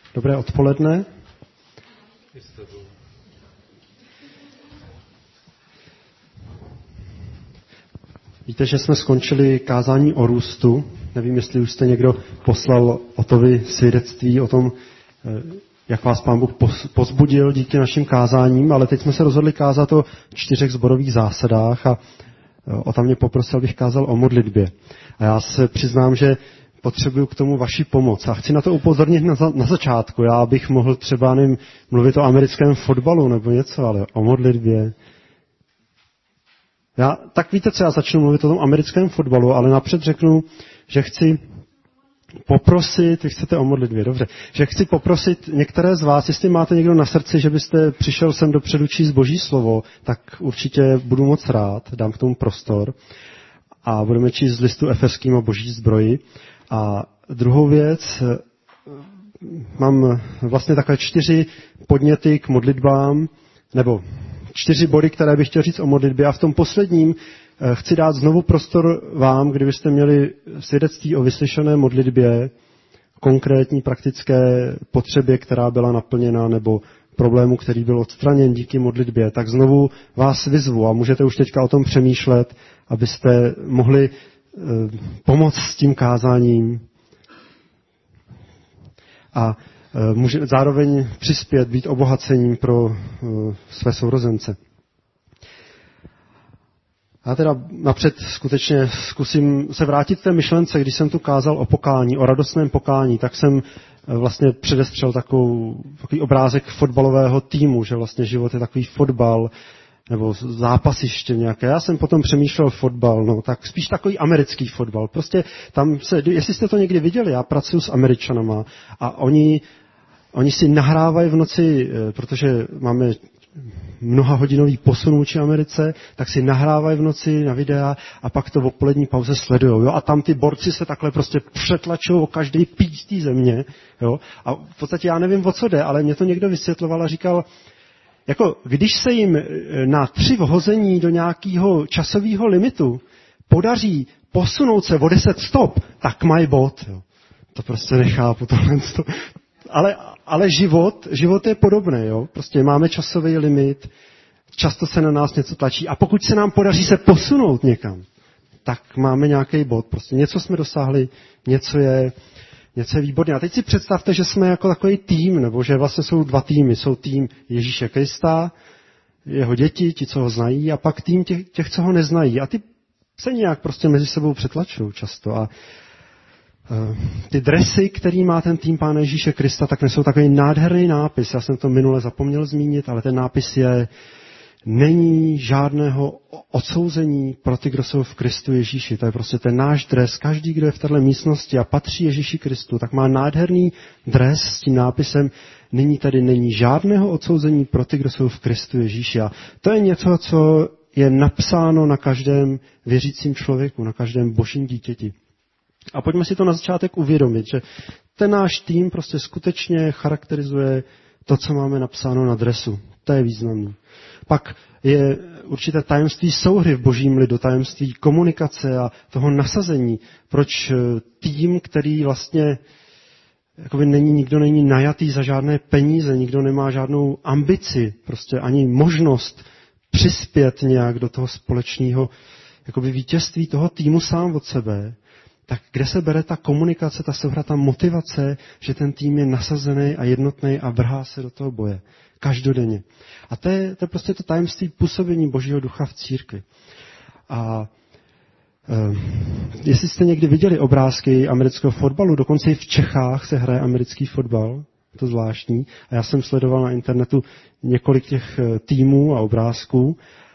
Dobré odpoledne. Víte, že jsme skončili kázání o růstu. Nevím, jestli už jste někdo poslal Otovi svědectví o tom, jak vás Pán Bůh pozbudil díky našim kázáním, ale teď jsme se rozhodli kázat o 4 sborových zásadách a Ota mě poprosil, abych kázal o modlitbě. A já se přiznám, že potřebuju k tomu vaši pomoc. A chci na to upozornit na začátku. Já bych mohl třeba mluvit o americkém fotbalu nebo něco, ale o modlitbě. Tak víte co, já začnu mluvit o tom americkém fotbalu, ale napřed řeknu, že chci poprosit, vy chcete o modlitbě, dobře, že chci poprosit některé z vás, jestli máte někdo na srdci, že byste přišel sem dopředu číst Boží slovo, tak určitě budu moc rád, dám k tomu prostor a budeme číst z listu Efeským o Boží zbroji. A druhou věc, mám vlastně takové 4 podněty k modlitbám, nebo 4 body, které bych chtěl říct o modlitbě a v tom posledním chci dát znovu prostor vám, kdybyste měli svědectví o vyslyšené modlitbě, konkrétní praktické potřebě, která byla naplněna, nebo problému, který byl odstraněn díky modlitbě, tak znovu vás vyzvu a můžete už teďka o tom přemýšlet, abyste mohli pomoct s tím kázáním a zároveň přispět, být obohacením pro své sourozence. Já teda napřed skutečně zkusím se vrátit k té myšlence, když jsem tu kázal o pokání, o radostném pokání, tak jsem vlastně předestřel takový obrázek fotbalového týmu, že vlastně život je takový fotbal, nebo zápasiště nějaké. Já jsem potom přemýšlel fotbal, tak spíš takový americký fotbal. Prostě tam jestli jste to někdy viděli, já pracuji s Američanama a oni si nahrávají v noci, protože máme mnohahodinový posun vůči Americe, tak si nahrávají v noci na videa a pak to v odpolední pauze sledujou. Jo? A tam ty borci se takhle prostě přetlačují o každý píč té země. Jo? A v podstatě já nevím, o co jde, ale mě to někdo vysvětloval a říkal, jako když se jim na 3 vhození do nějakého časového limitu podaří posunout se o 10 stop, tak mají bod. Jo? To prostě nechápu. Ale život je podobný. Jo? Prostě máme časový limit, často se na nás něco tlačí a pokud se nám podaří se posunout někam, tak máme nějaký bod. Prostě něco jsme dosáhli, něco je výborné. A teď si představte, že jsme jako takový tým, nebo že vlastně jsou 2 týmy. Jsou tým Ježíše Krista, jeho děti, ti, co ho znají, a pak tým těch, co ho neznají. A ty se nějak prostě mezi sebou přetlačují často. A ty dresy, který má ten tým Pána Ježíše Krista, tak nesou takový nádherný nápis. Já jsem to minule zapomněl zmínit, ale ten nápis je: není žádného odsouzení pro ty, kdo jsou v Kristu Ježíši. To je prostě ten náš dres. Každý, kdo je v této místnosti a patří Ježíši Kristu, tak má nádherný dres s tím nápisem: není žádného odsouzení pro ty, kdo jsou v Kristu Ježíši. A to je něco, co je napsáno na každém věřícím člověku, na každém božím dítěti. A pojďme si to na začátek uvědomit, že ten náš tým prostě skutečně charakterizuje to, co máme napsáno na dresu. To je významný. Pak je určité tajemství souhry v božím lidu, tajemství komunikace a toho nasazení. Proč tým, který vlastně nikdo není najatý za žádné peníze, nikdo nemá žádnou ambici, prostě ani možnost přispět nějak do toho společného vítězství toho týmu sám od sebe, tak kde se bere ta komunikace, ta souhra, ta motivace, že ten tým je nasazený a jednotný a vrhá se do toho boje každodenně. A to je prostě to tajemství působení Božího ducha v církvi. A jestli jste někdy viděli obrázky amerického fotbalu, dokonce i v Čechách se hraje americký fotbal, to zvláštní. A já jsem sledoval na internetu několik těch týmů a obrázků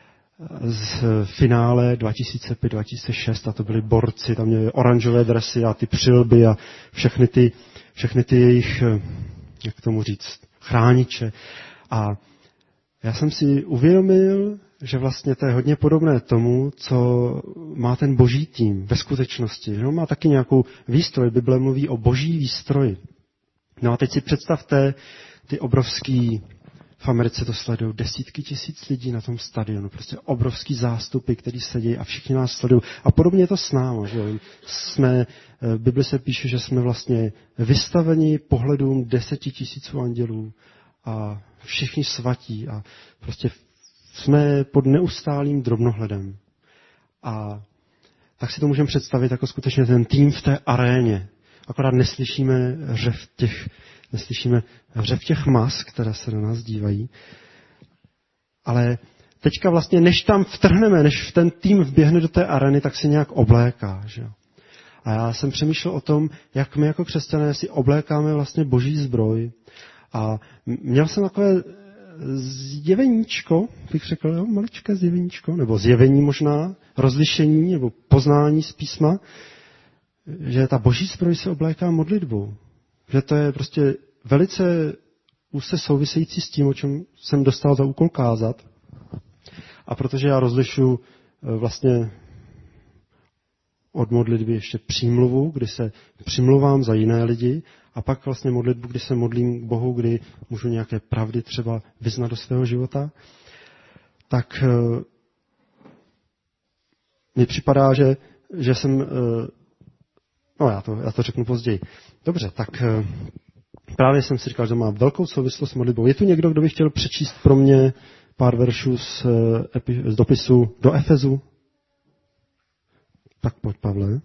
z finále 2005-2006 a to byli borci, tam měli oranžové dresy a ty přilby a všechny ty jejich, jak tomu říct, chrániče. A já jsem si uvědomil, že vlastně to je hodně podobné tomu, co má ten boží tým ve skutečnosti. Že on má taky nějakou výstroj, Bible mluví o boží výstroji. No a teď si představte ty obrovský v Americe to sledují desítky tisíc lidí na tom stadionu. Prostě obrovský zástupy, který sedí a všichni nás sledují. A podobně je to s námi. Že? V Bibli se píše, že jsme vlastně vystaveni pohledům 10 000 andělů a všichni svatí a prostě jsme pod neustálým drobnohledem. A tak si to můžeme představit jako skutečně ten tým v té aréně. Akorát neslyšíme řev těch mas, které se na nás dívají. Ale teďka vlastně, než tam vtrhneme, než ten tým vběhne do té arény, tak si nějak obléká. Že? A já jsem přemýšlel o tom, jak my jako křesťané si oblékáme vlastně boží zbroj. A měl jsem takové zjeveníčko, bych řekl, jo, maličké zjeveníčko, nebo zjevení možná, rozlišení nebo poznání z písma, že ta boží zbroj se obléká modlitbou. Že to je prostě velice úzce související s tím, o čem jsem dostal za úkol kázat. A protože já rozlišuji vlastně od modlitby ještě přímluvu, kdy se přimluvám za jiné lidi, a pak vlastně modlitbu, kdy se modlím k Bohu, kdy můžu nějaké pravdy třeba vyznat do svého života, tak mi připadá, že jsem... No, já to řeknu později. Dobře, tak právě jsem si říkal, že má velkou souvislost s modlitbou. Je tu někdo, kdo by chtěl přečíst pro mě pár veršů z dopisu do Efezu? Tak pojď, Pavle.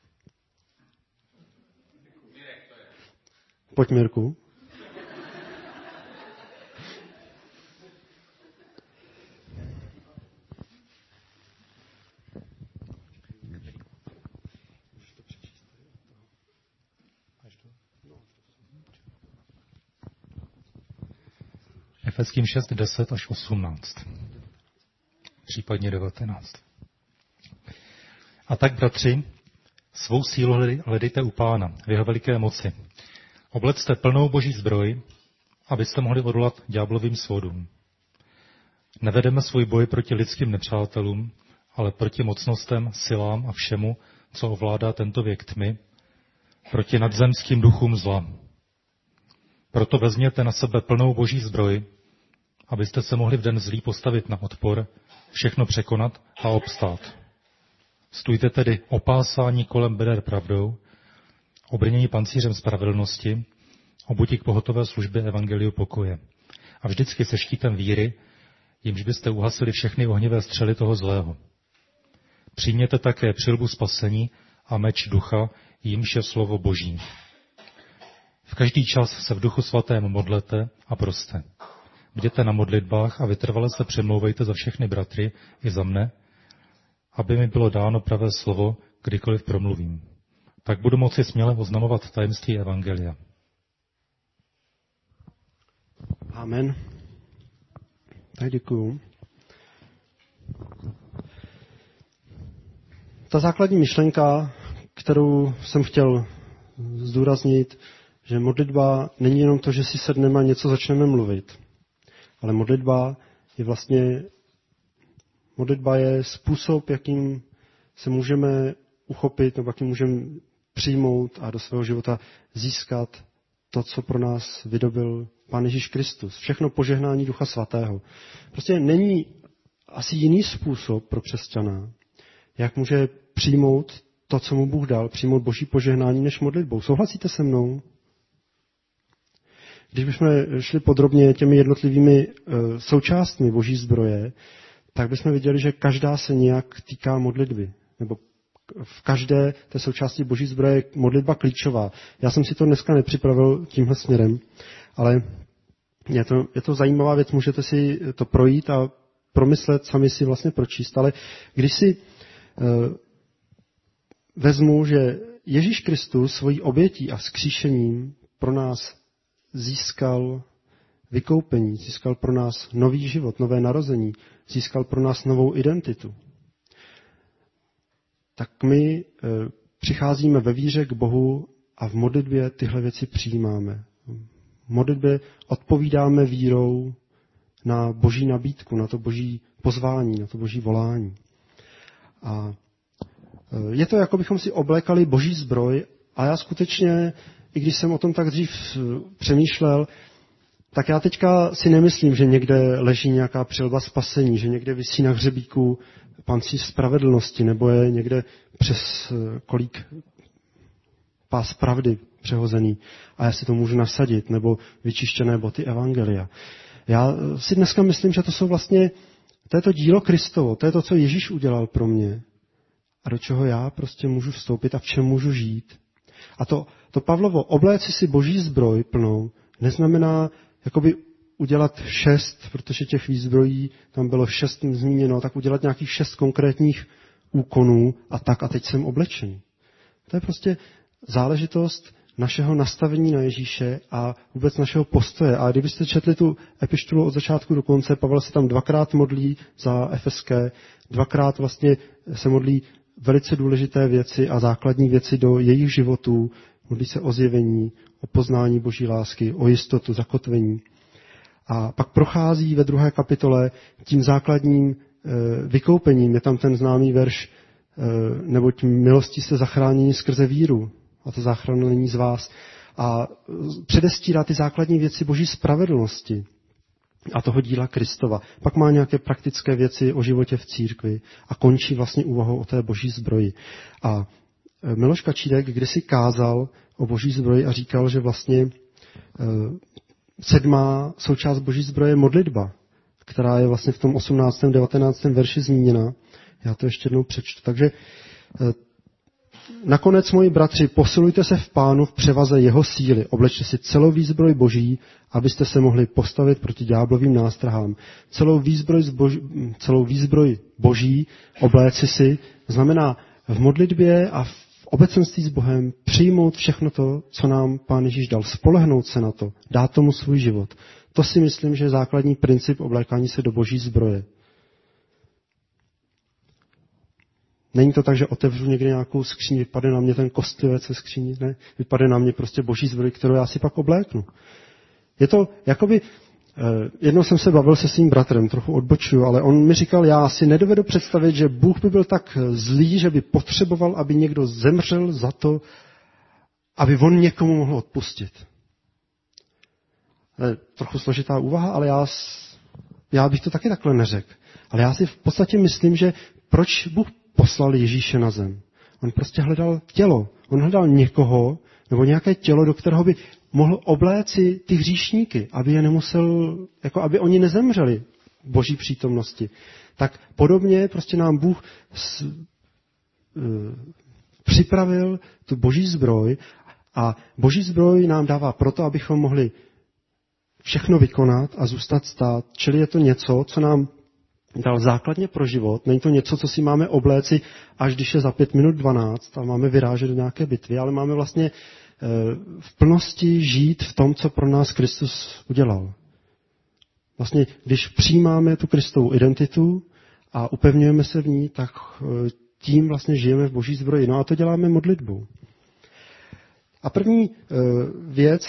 Pojď, Mirku. Efeským 6, 10 až 18. Případně 19. A tak, bratři, svou sílu hledejte u Pána v jeho veliké moci. Oblecte plnou boží zbroj, abyste mohli odolat ďáblovým svodům. Nevedeme svůj boj proti lidským nepřátelům, ale proti mocnostem, silám a všemu, co ovládá tento věk tmy, proti nadzemským duchům zla. Proto vezměte na sebe plnou boží zbroj, abyste se mohli v den zlý postavit na odpor, všechno překonat a obstát. Stůjte tedy opásání kolem beder pravdou, obrnění pancířem spravedlnosti, obuti k pohotové službě evangeliu pokoje. A vždycky se štítem víry, jimž byste uhasili všechny ohnivé střely toho zlého. Přijměte také přilbu spasení a meč ducha, jimž je slovo Boží. V každý čas se v duchu svatém modlete a proste. Bděte na modlitbách a vytrvale se přemlouvejte za všechny bratry i za mne, aby mi bylo dáno pravé slovo, kdykoliv promluvím. Tak budu moci směle oznamovat tajemství evangelia. Amen. Tak děkuju. Ta základní myšlenka, kterou jsem chtěl zdůraznit, že modlitba není jenom to, že si sedneme a něco začneme mluvit, ale modlitba je způsob, jakým se můžeme uchopit, nebo jakým můžeme přijmout a do svého života získat to, co pro nás vydobil Pán Ježíš Kristus. Všechno požehnání Ducha Svatého. Prostě není asi jiný způsob pro křesťana, jak může přijmout to, co mu Bůh dal, přijmout Boží požehnání než modlitbou. Souhlasíte se mnou? Když bychom šli podrobně těmi jednotlivými součástmi Boží zbroje, tak bychom viděli, že každá se nějak týká modlitby. Nebo v každé té součásti Boží zbroje je modlitba klíčová. Já jsem si to dneska nepřipravil tímhle směrem, ale je to zajímavá věc, můžete si to projít a promyslet, sami si vlastně pročíst. Ale když si vezmu, že Ježíš Kristus svojí obětí a vzkříšením pro nás získal vykoupení, získal pro nás nový život, nové narození, získal pro nás novou identitu, tak my přicházíme ve víře k Bohu a v modlitbě tyhle věci přijímáme. V modlitbě odpovídáme vírou na Boží nabídku, na to Boží pozvání, na to Boží volání. A je to, jako bychom si oblékali Boží zbroj, a já skutečně, i když jsem o tom tak dřív přemýšlel, tak já teďka si nemyslím, že někde leží nějaká přilba spasení, že někde visí na hřebíku pancíř spravedlnosti, nebo je někde přes kolík pás pravdy přehozený a já si to můžu nasadit, nebo vyčištěné boty evangelia. Já si dneska myslím, že to jsou vlastně, to je to dílo Kristovo, to je to, co Ježíš udělal pro mě a do čeho já prostě můžu vstoupit a v čem můžu žít. A to Pavlovo, obléci si boží zbroj plnou, neznamená jakoby udělat 6, protože těch výzbrojí tam bylo 6 zmíněno, tak udělat nějakých 6 konkrétních úkonů a teď jsem oblečený. To je prostě záležitost našeho nastavení na Ježíše a vůbec našeho postoje. A kdybyste četli tu epištolu od začátku do konce, Pavel se tam 2krát modlí za Efeské, 2krát vlastně se modlí velice důležité věci a základní věci do jejich životů. Modlí se o zjevení, o poznání boží lásky, o jistotu, zakotvení. A pak prochází ve 2. kapitole tím základním vykoupením. Je tam ten známý verš, neboť milostí jste zachráněni skrze víru. A ta záchrana není z vás. A předestírá ty základní věci boží spravedlnosti a toho díla Kristova. Pak má nějaké praktické věci o životě v církvi a končí vlastně úvahou o té boží zbroji. A Miloš Kačírek kdysi kázal o boží zbroji a říkal, že vlastně 7. součást boží zbroje je modlitba, která je vlastně v tom 18. 19. verši zmíněna. Já to ještě jednou přečtu. Takže nakonec, moji bratři, posilujte se v Pánu v převaze jeho síly. Oblečte si celou výzbroj boží, abyste se mohli postavit proti ďáblovým nástrahám. Celou výzbroj boží obléci si znamená v modlitbě a v obecenství s Bohem přijmout všechno to, co nám Pán Ježíš dal. Spolehnout se na to, dát tomu svůj život. To si myslím, že je základní princip oblékání se do boží zbroje. Není to tak, že otevřu někde nějakou skříň, vypadne na mě ten kostlivec ve skříni, ne? Vypadne na mě prostě boží zbroj, kterou já si pak obléknu. Je to jakoby, jednou jsem se bavil se svým bratrem, trochu odbočuju, ale on mi říkal, já si nedovedu představit, že Bůh by byl tak zlý, že by potřeboval, aby někdo zemřel za to, aby on někomu mohl odpustit. To je trochu složitá úvaha, ale já bych to taky takhle neřekl. Ale já si v podstatě myslím, že proč Bůh poslal Ježíše na zem? On prostě hledal tělo. On hledal někoho, nebo nějaké tělo, do kterého by mohl obléci ty hříšníky, aby je nemusel, jako aby oni nezemřeli v boží přítomnosti. Tak podobně prostě nám Bůh připravil tu boží zbroj a boží zbroj nám dává proto, abychom mohli všechno vykonat a zůstat stát. Čili je to něco, co nám dal základně pro život. Není to něco, co si máme obléci, až když je za 5 minut 12 a máme vyrážet do nějaké bitvy, ale máme vlastně v plnosti žít v tom, co pro nás Kristus udělal. Vlastně, když přijímáme tu Kristovu identitu a upevňujeme se v ní, tak tím vlastně žijeme v boží zbroji. No a to děláme modlitbou. A první věc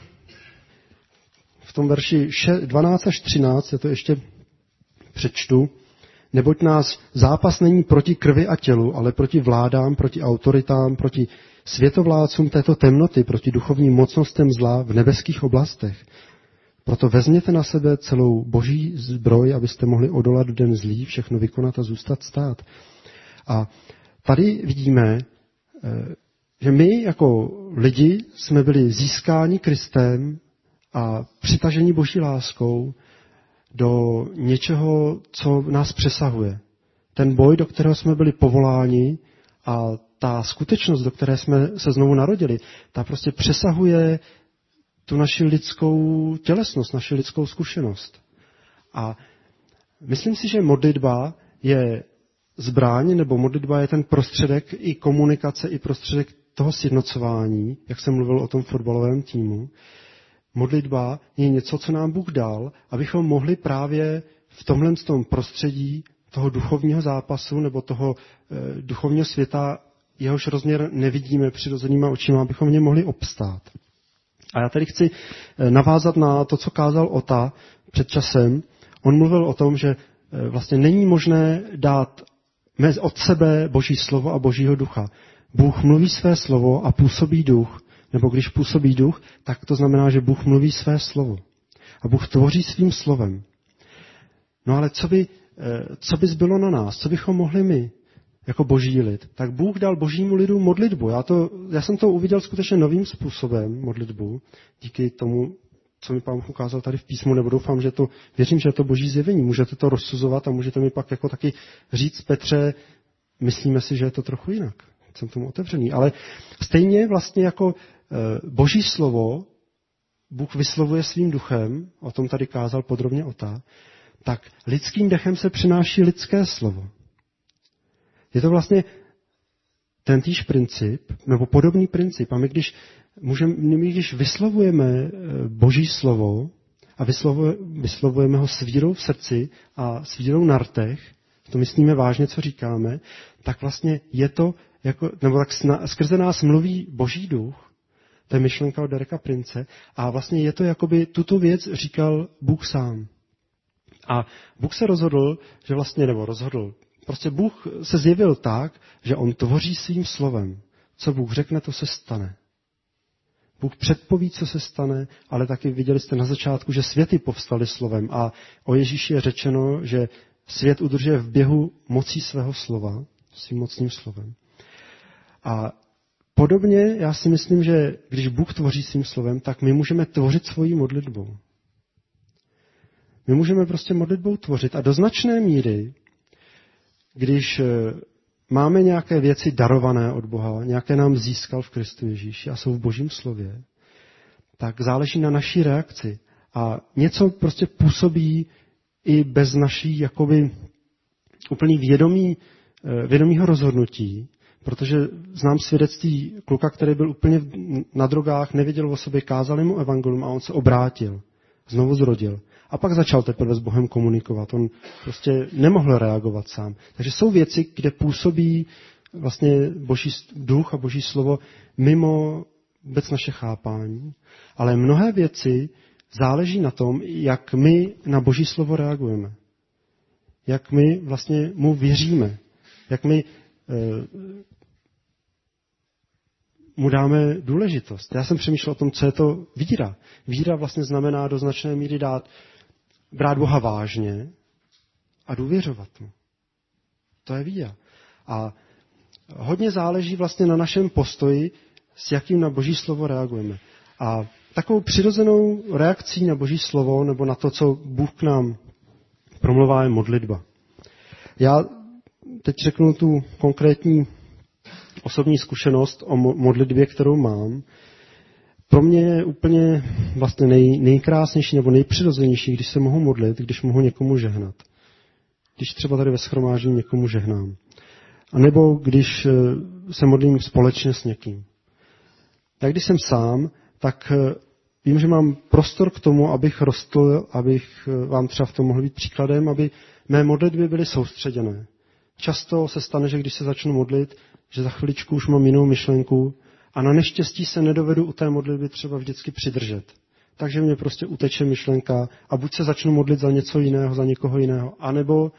v tom verši 12 až 13, já to ještě přečtu, neboť nás zápas není proti krvi a tělu, ale proti vládám, proti autoritám, proti světovládcům této temnoty, proti duchovním mocnostem zla v nebeských oblastech. Proto vezměte na sebe celou boží zbroj, abyste mohli odolat v den zlý, všechno vykonat a zůstat stát. A tady vidíme, že my jako lidi jsme byli získáni Kristem a přitaženi boží láskou do něčeho, co nás přesahuje. Ten boj, do kterého jsme byli povoláni a ta skutečnost, do které jsme se znovu narodili, ta prostě přesahuje tu naši lidskou tělesnost, naši lidskou zkušenost. A myslím si, že modlitba je zbraň, nebo modlitba je ten prostředek i komunikace, i prostředek toho sjednocování, jak jsem mluvil o tom fotbalovém týmu. Modlitba je něco, co nám Bůh dal, abychom mohli právě v tomhle prostředí toho duchovního zápasu nebo toho duchovního světa, jehož rozměr nevidíme přirozenýma očima, abychom v něm mohli obstát. A já tady chci navázat na to, co kázal Ota před časem. On mluvil o tom, že vlastně není možné dát od sebe Boží slovo a Božího ducha. Bůh mluví své slovo a působí duch. Nebo když působí duch, tak to znamená, že Bůh mluví své slovo. A Bůh tvoří svým slovem. No ale co by zbylo na nás? Co bychom mohli my, jako boží lid? Tak Bůh dal božímu lidu modlitbu. Já jsem to uviděl skutečně novým způsobem, modlitbu, díky tomu, co mi Pán ukázal tady v písmu, nebo doufám, věřím, že je to boží zjevení. Můžete to rozsuzovat a můžete mi pak jako taky říct, Petře, myslíme si, že je to trochu jinak. Jsem tomu otevřený. Ale stejně vlastně jako boží slovo Bůh vyslovuje svým duchem, o tom tady kázal podrobně Ota, tak lidským dechem se přináší lidské slovo. Je to vlastně tentýž princip, nebo podobný princip. A my když vyslovujeme boží slovo a vyslovujeme ho s vírou v srdci a s vírou na rtech, to myslíme vážně, co říkáme, tak vlastně je to, nebo tak skrze nás mluví boží duch, to je myšlenka od Dereka Prince, a vlastně je to, jakoby tuto věc říkal Bůh sám. A Bůh se rozhodl, prostě Bůh se zjevil tak, že on tvoří svým slovem. Co Bůh řekne, to se stane. Bůh předpoví, co se stane, ale taky viděli jste na začátku, že světy povstaly slovem. A o Ježíši je řečeno, že svět udržuje v běhu mocí svého slova, svým mocným slovem. A podobně já si myslím, že když Bůh tvoří svým slovem, tak my můžeme tvořit svojí modlitbou. My můžeme prostě modlitbou tvořit. A do značné míry, když máme nějaké věci darované od Boha, nějaké nám získal v Kristu Ježíši a jsou v Božím slově, tak záleží na naší reakci. A něco prostě působí i bez naší jakoby úplný vědomího rozhodnutí, protože znám svědectví kluka, který byl úplně na drogách, nevěděl o sobě, kázali mu evangelium a on se obrátil, znovu zrodil. A pak začal teprve s Bohem komunikovat. On prostě nemohl reagovat sám. Takže jsou věci, kde působí vlastně boží duch a boží slovo mimo vůbec naše chápání. Ale mnohé věci záleží na tom, jak my na boží slovo reagujeme. Jak my vlastně mu věříme. Jak my mu dáme důležitost. Já jsem přemýšlel o tom, co je to víra. Víra vlastně znamená do značné míry brát Boha vážně a důvěřovat mu. To je víra. A hodně záleží vlastně na našem postoji, s jakým na Boží slovo reagujeme. A takovou přirozenou reakcí na Boží slovo, nebo na to, co Bůh k nám promluvá, je modlitba. Já teď řeknu tu konkrétní osobní zkušenost o modlitbě, kterou mám. Pro mě je úplně vlastně nejkrásnější nebo nejpřirozenější, když se mohu modlit, když mohu někomu žehnat. Když třeba tady ve shromáždění někomu žehnám. A nebo když se modlím společně s někým. Tak když jsem sám, tak vím, že mám prostor k tomu, abych rostl, abych vám třeba v tom mohl být příkladem, aby mé modlitby byly soustředěné. Často se stane, že když se začnu modlit, že za chviličku už mám jinou myšlenku a na neštěstí se nedovedu u té modlitby třeba vždycky přidržet. Takže mě prostě uteče myšlenka a buď se začnu modlit za něco jiného, za někoho jiného, anebo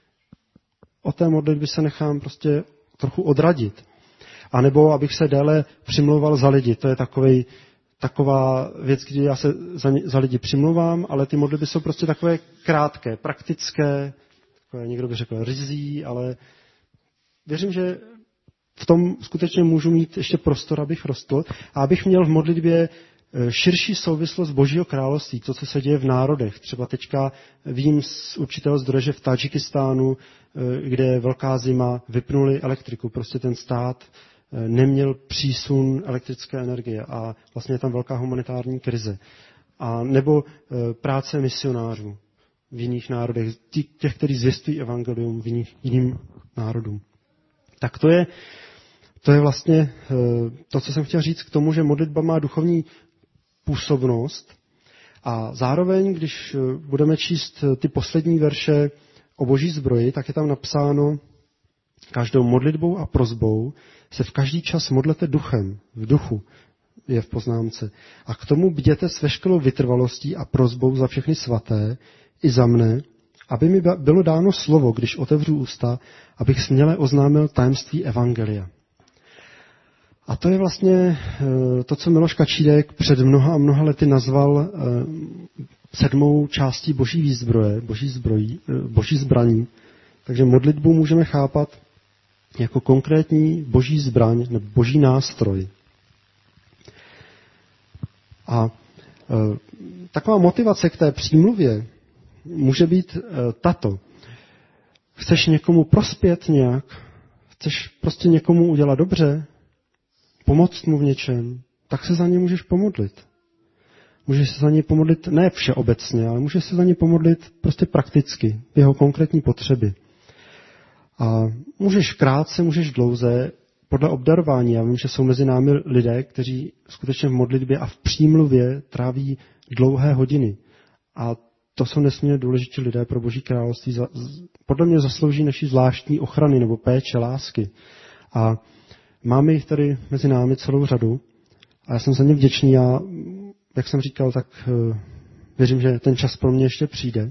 o té modlitby se nechám prostě trochu odradit. A nebo abych se déle přimlouval za lidi. To je taková věc, kdy já se za lidi přimlouvám, ale ty modlitby jsou prostě takové krátké, praktické, takové, někdo by řekl ryzí, ale věřím, že v tom skutečně můžu mít ještě prostor, abych rostl a abych měl v modlitbě širší souvislost Božího království, to, co se děje v národech. Třeba teďka vím z určitého zdroje, že v Tadžikistánu, kde je velká zima, vypnuli elektriku. Prostě ten stát neměl přísun elektrické energie a vlastně je tam velká humanitární krize. A nebo práce misionářů v jiných národech, těch, kteří zvěstují evangelium jiným národům. Tak to je vlastně to, co jsem chtěl říct k tomu, že modlitba má duchovní působnost a zároveň, když budeme číst ty poslední verše o boží zbroji, tak je tam napsáno: každou modlitbou a prosbou se v každý čas modlete duchem, v duchu je v poznámce. A k tomu bděte s veškerou vytrvalostí a prosbou za všechny svaté i za mne, aby mi bylo dáno slovo, když otevřu ústa, abych směle oznámil tajemství evangelia. A to je vlastně to, co Miloš Kačídek před mnoha a mnoha lety nazval 7. částí boží výzbroje, boží zbraní. Takže modlitbu můžeme chápat jako konkrétní boží zbraň nebo boží nástroj. A taková motivace k té přímluvě může být tato. Chceš někomu prospět nějak? Chceš prostě někomu udělat dobře? Pomoct mu v něčem? Tak se za ně můžeš pomodlit. Můžeš se za ně pomodlit ne všeobecně, ale můžeš se za ně pomodlit prostě prakticky, v jeho konkrétní potřeby. A můžeš krátce, můžeš dlouze, podle obdarování. Já vím, že jsou mezi námi lidé, kteří skutečně v modlitbě a v přímluvě tráví dlouhé hodiny. A to jsou nesmírně důležití lidé pro Boží království. Podle mě zaslouží naší zvláštní ochrany nebo péče, lásky. A máme jich tady mezi námi celou řadu. A já jsem za ně vděčný. Já, jak jsem říkal, tak věřím, že ten čas pro mě ještě přijde.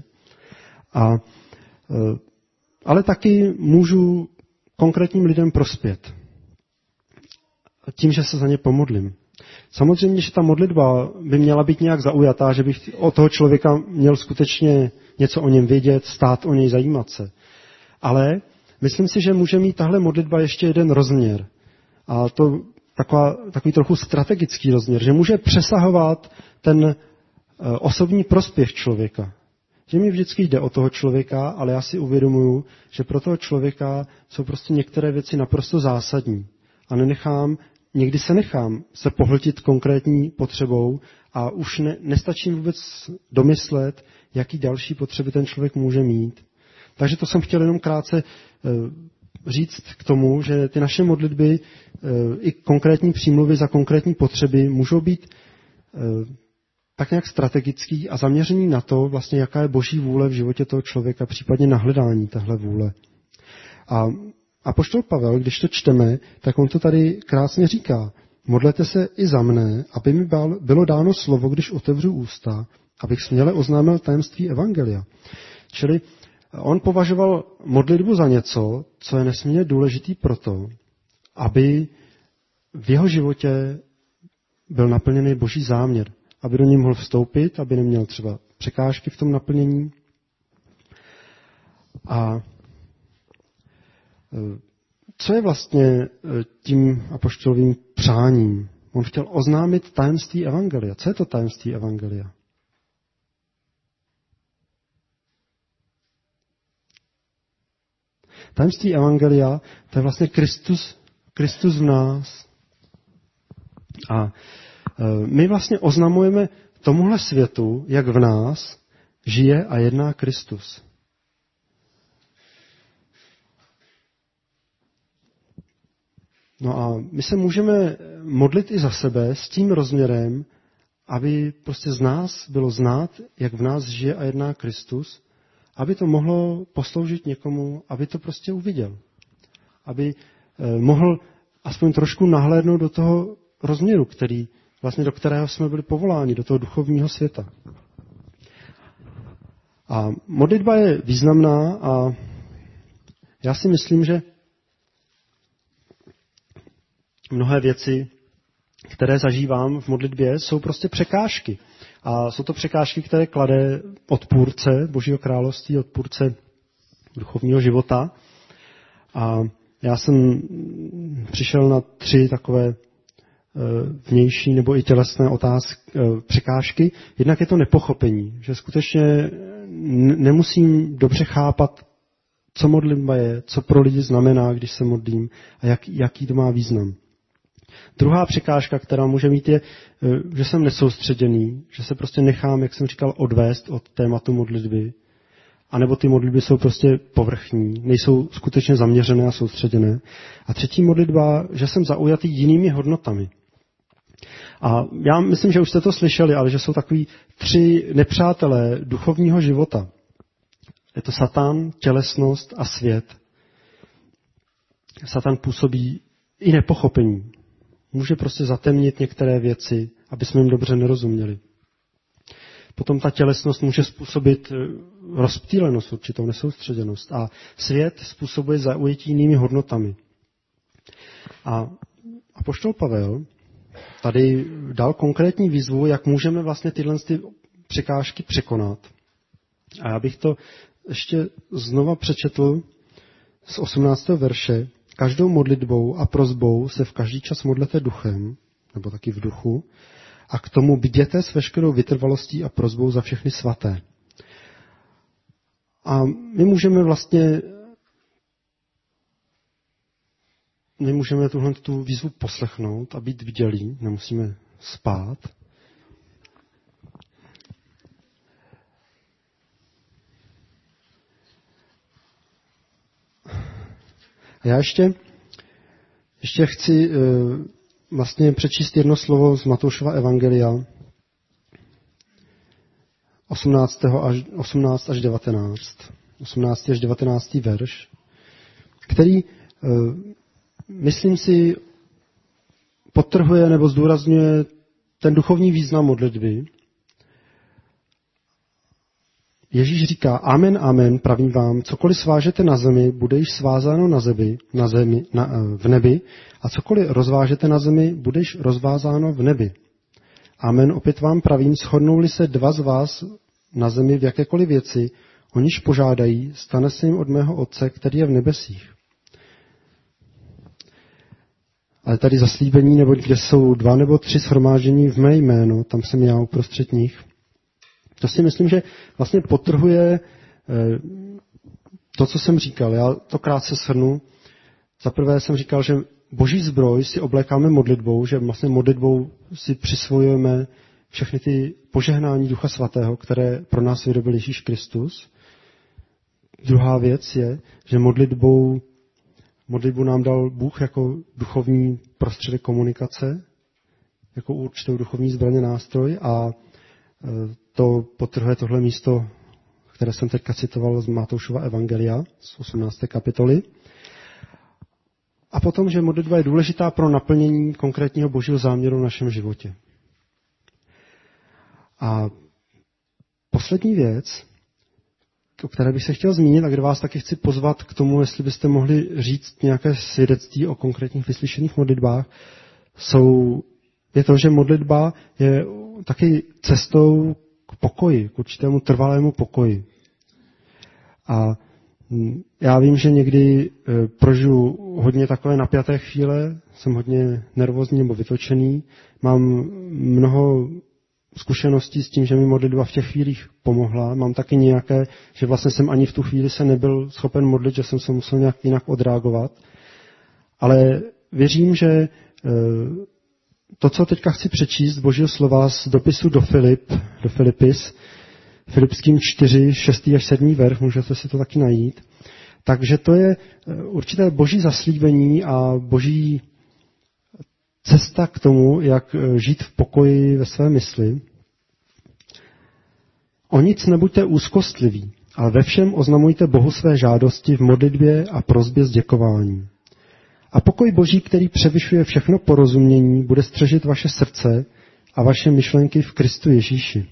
Ale taky můžu konkrétním lidem prospět. Tím, že se za ně pomodlím. Samozřejmě, že ta modlitba by měla být nějak zaujatá, že bych od toho člověka měl skutečně něco o něm vědět, stát o něj, zajímat se. Ale myslím si, že může mít tahle modlitba ještě jeden rozměr. A to takový trochu strategický rozměr, že může přesahovat ten osobní prospěch člověka. Že mi vždycky jde o toho člověka, ale já si uvědomuju, že pro toho člověka jsou prostě některé věci naprosto zásadní. A někdy se nechám se pohltit konkrétní potřebou a už nestačím vůbec domyslet, jaký další potřeby ten člověk může mít. Takže to jsem chtěl jenom krátce říct k tomu, že ty naše modlitby i konkrétní přímluvy za konkrétní potřeby můžou být tak nějak strategický a zaměřený na to, vlastně jaká je Boží vůle v životě toho člověka, případně na hledání téhle vůle. A apoštol Pavel, když to čteme, tak on to tady krásně říká. Modlete se i za mne, aby mi bylo dáno slovo, když otevřu ústa, abych směle oznámil tajemství evangelia. Čili on považoval modlitbu za něco, co je nesmírně důležitý proto, aby v jeho životě byl naplněný Boží záměr, aby do něj mohl vstoupit, aby neměl třeba překážky v tom naplnění. A co je vlastně tím apoštolovým přáním? On chtěl oznámit tajemství evangelia. Co je to tajemství evangelia? Tajemství evangelia, to je vlastně Kristus v nás. A my vlastně oznamujeme tomuhle světu, jak v nás žije a jedná Kristus. No a my se můžeme modlit i za sebe s tím rozměrem, aby prostě z nás bylo znát, jak v nás žije a jedná Kristus, aby to mohlo posloužit někomu, aby to prostě uviděl. Aby mohl aspoň trošku nahlédnout do toho rozměru, do kterého jsme byli povoláni, do toho duchovního světa. A modlitba je významná a já si myslím, že mnohé věci, které zažívám v modlitbě, jsou prostě překážky. A jsou to překážky, které klade odpůrce Božího království, odpůrce duchovního života. A já jsem přišel na 3 takové vnější nebo i tělesné překážky. Jednak je to nepochopení, že skutečně nemusím dobře chápat, co modlitba je, co pro lidi znamená, když se modlím a jaký to má význam. Druhá překážka, která může mít, je, že jsem nesoustředěný, že se prostě nechám, jak jsem říkal, odvést od tématu modlitby. A nebo ty modlitby jsou prostě povrchní, nejsou skutečně zaměřené a soustředěné. A třetí modlitba, že jsem zaujatý jinými hodnotami. A já myslím, že už jste to slyšeli, ale že jsou takový 3 nepřátelé duchovního života. Je to Satan, tělesnost a svět. Satan působí i nepochopení. Může prostě zatemnit některé věci, aby jsme jim dobře nerozuměli. Potom ta tělesnost může způsobit rozptýlenost, určitou nesoustředěnost. A svět způsobuje zaujetí jinými hodnotami. A apoštol Pavel tady dal konkrétní výzvu, jak můžeme vlastně tyhle překážky překonat. A já bych to ještě znova přečetl z 18. verše. Každou modlitbou a prosbou se v každý čas modlete duchem, nebo taky v duchu, a k tomu bděte s veškerou vytrvalostí a prosbou za všechny svaté. A my můžeme tu výzvu poslechnout a být bdělí, nemusíme spát. A já ještě chci vlastně přečíst jedno slovo z Matoušova evangelia, 18 až 19. 18 až 19. verš, který, myslím si, podtrhuje nebo zdůrazňuje ten duchovní význam modlitby. Ježíš říká, amen, amen, pravím vám, cokoliv svážete na zemi, bude již svázáno v nebi, a cokoliv rozvážete na zemi, bude již rozvázáno v nebi. Amen, opět vám pravím, shodnou-li se dva z vás na zemi v jakékoliv věci, o níž požádají, stane se jim od mého Otce, který je v nebesích. Ale tady zaslíbení, nebo kde jsou 2 nebo 3 shromáždění v mé jméno, tam jsem já uprostřed nich. To si myslím, že vlastně podtrhuje to, co jsem říkal. Já to krátce shrnu. Za prvé jsem říkal, že boží zbroj si oblékáme modlitbou, že vlastně modlitbou si přisvojujeme všechny ty požehnání Ducha Svatého, které pro nás vyrobil Ježíš Kristus. Druhá věc je, že modlitbu nám dal Bůh jako duchovní prostředek komunikace, jako určitou duchovní zbraně nástroj, a to podtrhuje tohle místo, které jsem teďka citoval z Matoušova evangelia, z 18. kapitoly. A potom, že modlitba je důležitá pro naplnění konkrétního božího záměru v našem životě. A poslední věc, o které bych se chtěl zmínit a kde vás taky chci pozvat k tomu, jestli byste mohli říct nějaké svědectví o konkrétních vyslyšených modlitbách, je to, že modlitba je taky cestou k pokoji, k určitému trvalému pokoji. A já vím, že někdy prožiju hodně takové napjaté chvíle, jsem hodně nervózní nebo vytočený, mám mnoho zkušeností s tím, že mi modlitba v těch chvílích pomohla. Mám taky nějaké, že vlastně jsem ani v tu chvíli se nebyl schopen modlit, že jsem se musel nějak jinak odreagovat. Ale věřím, že to, co teďka chci přečíst z Božího slova z dopisu do Filipis, Filipským 4, 6. až 7. verš, můžete si to taky najít. Takže to je určité boží zaslíbení a boží cesta k tomu, jak žít v pokoji ve své mysli. O nic nebuďte úzkostliví, ale ve všem oznamujte Bohu své žádosti v modlitbě a prosbě s děkováním. A pokoj Boží, který převyšuje všechno porozumění, bude střežit vaše srdce a vaše myšlenky v Kristu Ježíši.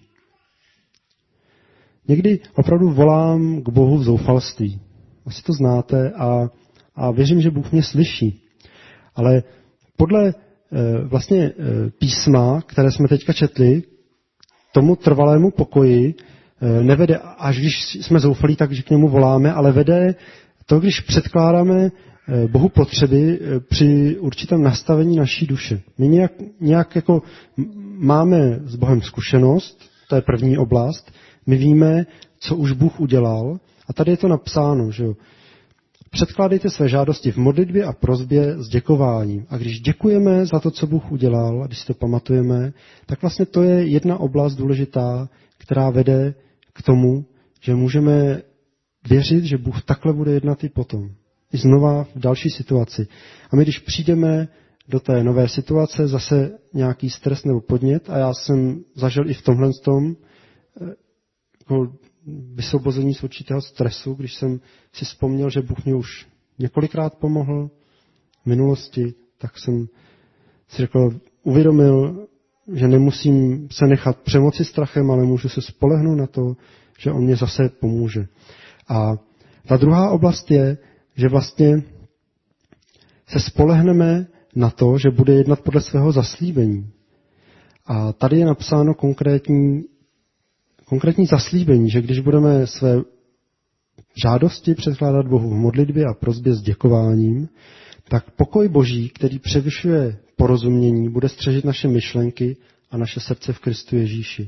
Někdy opravdu volám k Bohu v zoufalství. Asi to znáte a věřím, že Bůh mě slyší. Ale podle vlastně písma, které jsme teďka četli, tomu trvalému pokoji nevede, až když jsme zoufalí, takže k němu voláme, ale vede to, když předkládáme Bohu potřeby při určitém nastavení naší duše. My nějak jako máme s Bohem zkušenost, to je první oblast, my víme, co už Bůh udělal, a tady je to napsáno, že jo. Předkládejte své žádosti v modlitbě a prosbě s děkováním. A když děkujeme za to, co Bůh udělal, a když si to pamatujeme, tak vlastně to je jedna oblast důležitá, která vede k tomu, že můžeme věřit, že Bůh takhle bude jednat i potom. I znova v další situaci. A my, když přijdeme do té nové situace, zase nějaký stres nebo podnět, a já jsem zažil i v tomhle tom jako vysvobození z určitého stresu, když jsem si vzpomněl, že Bůh mě už několikrát pomohl v minulosti, tak jsem si uvědomil, že nemusím se nechat přemoci strachem, ale můžu se spolehnout na to, že on mě zase pomůže. A ta druhá oblast je, že vlastně se spolehneme na to, že bude jednat podle svého zaslíbení. A tady je napsáno konkrétní konkrétní zaslíbení, že když budeme své žádosti předkládat Bohu v modlitbě a prosbě s děkováním, tak pokoj Boží, který převyšuje porozumění, bude střežit naše myšlenky a naše srdce v Kristu Ježíši.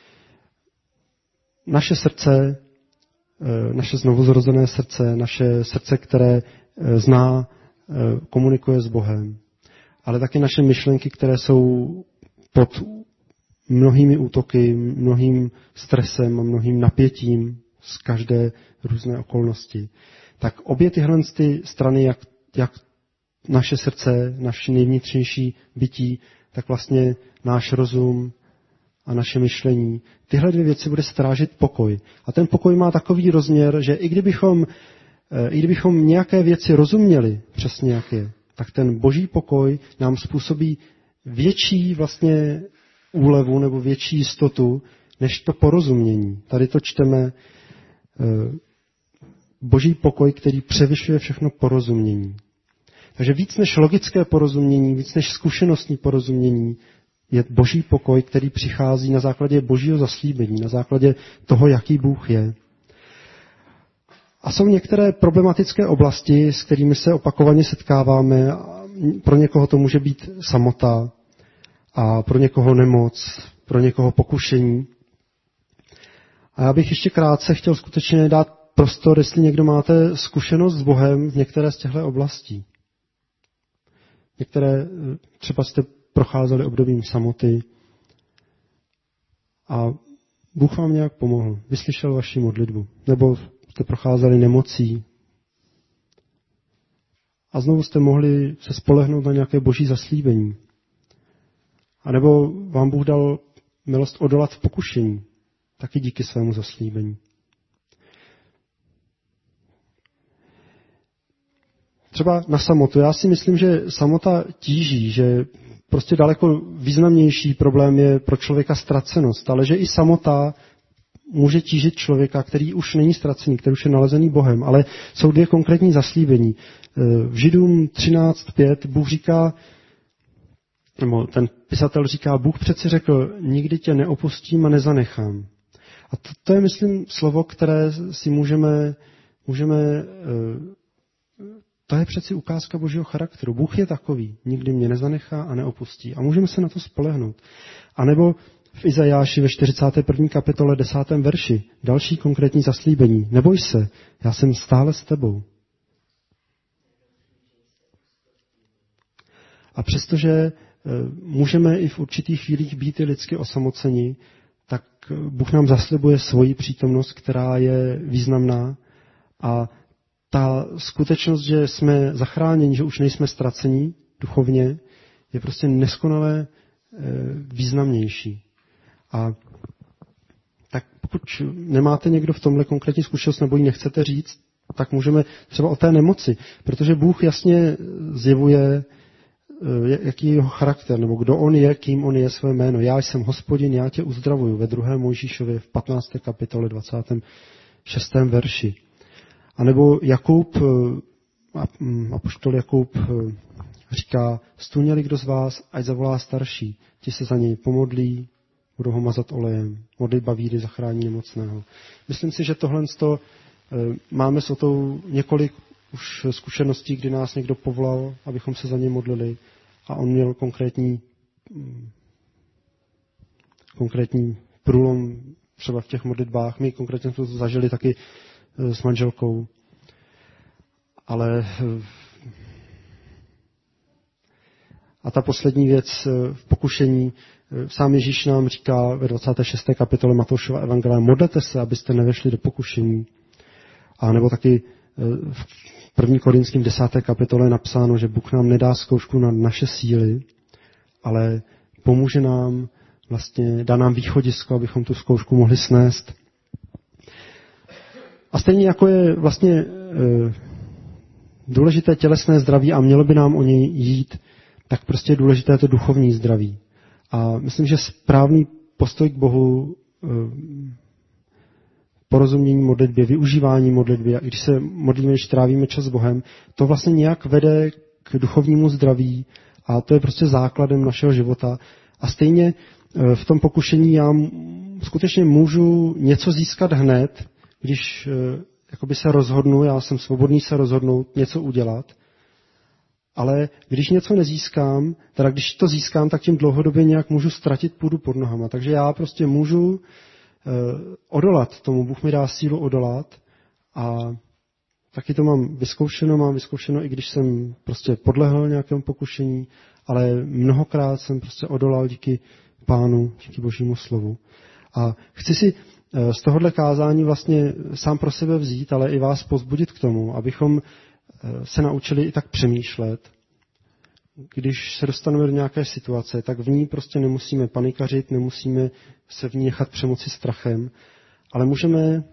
Naše srdce, naše znovuzrozené srdce, naše srdce, které zná, komunikuje s Bohem, ale taky naše myšlenky, které jsou pod mnohými útoky, mnohým stresem a mnohým napětím z každé různé okolnosti. Tak obě tyhle strany, jak naše srdce, naše nejvnitřnější bytí, tak vlastně náš rozum a naše myšlení. Tyhle dvě věci bude strážit pokoj. A ten pokoj má takový rozměr, že i kdybychom nějaké věci rozuměli přesně jak je, tak ten boží pokoj nám způsobí větší vlastně úlevu nebo větší jistotu, než to porozumění. Tady to čteme boží pokoj, který převyšuje všechno porozumění. Takže víc než logické porozumění, víc než zkušenostní porozumění, je boží pokoj, který přichází na základě božího zaslíbení, na základě toho, jaký Bůh je. A jsou některé problematické oblasti, s kterými se opakovaně setkáváme. Pro někoho to může být samota a pro někoho nemoc, pro někoho pokušení. A já bych ještě krátce chtěl skutečně dát prostor, jestli někdo máte zkušenost s Bohem v některé z těchto oblastí. Některé třeba jste procházeli obdobím samoty a Bůh vám nějak pomohl, vyslyšel vaši modlitbu, nebo jste procházeli nemocí a znovu jste mohli se spolehnout na nějaké boží zaslíbení. A nebo vám Bůh dal milost odolat v pokušení, taky díky svému zaslíbení. Třeba na samotu. Já si myslím, že samota tíží, že prostě daleko významnější problém je pro člověka ztracenost, ale že i samota může tížit člověka, který už není ztracený, který už je nalezený Bohem, ale jsou dvě konkrétní zaslíbení. V Židům 13.5 Bůh říká, nebo ten pisatel říká, Bůh přeci řekl, nikdy tě neopustím a nezanechám. A to je, myslím, slovo, které si můžeme to je přeci ukázka božího charakteru. Bůh je takový, nikdy mě nezanechá a neopustí. A můžeme se na to spolehnout. A nebo v Izajáši ve 41. kapitole 10. verši další konkrétní zaslíbení. Neboj se, já jsem stále s tebou. A přestože můžeme i v určitých chvílích být i lidsky osamoceni, tak Bůh nám zaslibuje svoji přítomnost, která je významná. A ta skutečnost, že jsme zachráněni, že už nejsme ztracení duchovně, je prostě neskonale významnější. A tak pokud nemáte někdo v tomhle konkrétní zkušenost nebo ji nechcete říct, tak můžeme třeba o té nemoci, protože Bůh jasně zjevuje, jaký je jeho charakter, nebo kdo on je, kým on je, své jméno. Já jsem Hospodin, já tě uzdravuju, ve 2. Mojžíšově v 15. kapitole 26. verši. A nebo Jakub, apoštol Jakub říká, stůně-li kdo z vás, ať zavolá starší, ti se za něj pomodlí, budou ho mazat olejem, modlitba víry zachrání nemocného. Myslím si, že tohle máme s Otou několik už zkušeností, kdy nás někdo povolal, abychom se za něj modlili a on měl konkrétní průlom třeba v těch modlitbách. My konkrétně to zažili taky s manželkou. Ale a ta poslední věc v pokušení, sám Ježíš nám říká ve 26. kapitole Matoušova evangelia, modlete se, abyste nevešli do pokušení. A nebo taky v 1. Korinským 10. kapitole je napsáno, že Bůh nám nedá zkoušku na naše síly, ale pomůže nám, vlastně dá nám východisko, abychom tu zkoušku mohli snést. A stejně jako je vlastně důležité tělesné zdraví a mělo by nám o něj jít, tak prostě je důležité to duchovní zdraví. A myslím, že správný postoj k Bohu, porozumění modlitbě, využívání modlitby, a když se modlíme, když trávíme čas s Bohem, to vlastně nějak vede k duchovnímu zdraví a to je prostě základem našeho života. A stejně v tom pokušení já skutečně můžu něco získat hned, když jakoby se rozhodnu, já jsem svobodný se rozhodnout něco udělat, ale když něco nezískám, teda když to získám, tak tím dlouhodobě nějak můžu ztratit půdu pod nohama. Takže já prostě můžu odolat tomu, Bůh mi dá sílu odolat a taky to mám vyzkoušeno, i když jsem prostě podlehl nějakému pokušení, ale mnohokrát jsem prostě odolal díky Pánu, díky Božímu slovu. A chci si z tohohle kázání vlastně sám pro sebe vzít, ale i vás povzbudit k tomu, abychom se naučili i tak přemýšlet. Když se dostaneme do nějaké situace, tak v ní prostě nemusíme panikařit, nemusíme se v ní nechat přemoci strachem, ale můžeme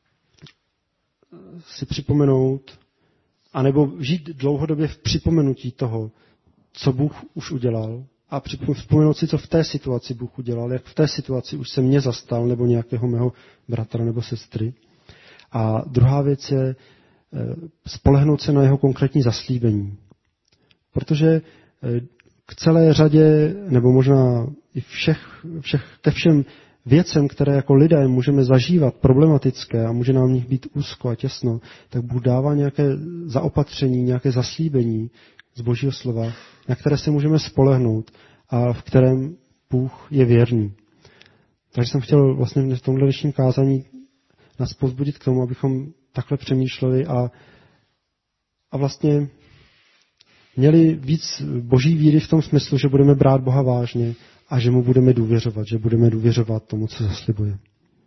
si připomenout, anebo žít dlouhodobě v připomenutí toho, co Bůh už udělal, a vzpomenout si, co v té situaci Bůh udělal, jak v té situaci už se mě zastal, nebo nějakého mého bratra nebo sestry. A druhá věc je spolehnout se na jeho konkrétní zaslíbení. Protože k celé řadě, nebo možná i ke všem věcem, které jako lidé můžeme zažívat problematické a může nám v nich být úzko a těsno, tak Bůh dává nějaké zaopatření, nějaké zaslíbení z Božího slova, na které se můžeme spolehnout a v kterém Bůh je věrný. Takže jsem chtěl vlastně v tomhle dnešním kázání nás povzbudit k tomu, abychom takhle přemýšleli a vlastně měli víc boží víry v tom smyslu, že budeme brát Boha vážně a že mu budeme důvěřovat, že budeme důvěřovat tomu, co zaslibuje.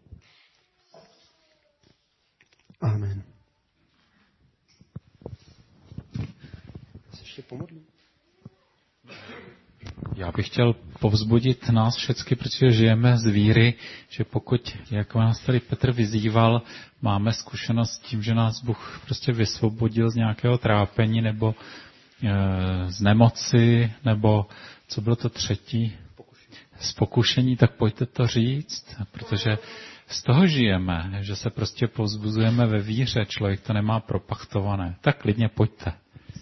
Amen. Ještě pomodlím. Já bych chtěl povzbudit nás všechny, protože žijeme z víry, že pokud, jak nás tady Petr vyzýval, máme zkušenost s tím, že nás Bůh prostě vysvobodil z nějakého trápení nebo z nemoci, nebo co bylo to třetí? Z pokušení, tak pojďte to říct, protože z toho žijeme, že se prostě povzbuzujeme ve víře, člověk to nemá propachtované. Tak klidně pojďte.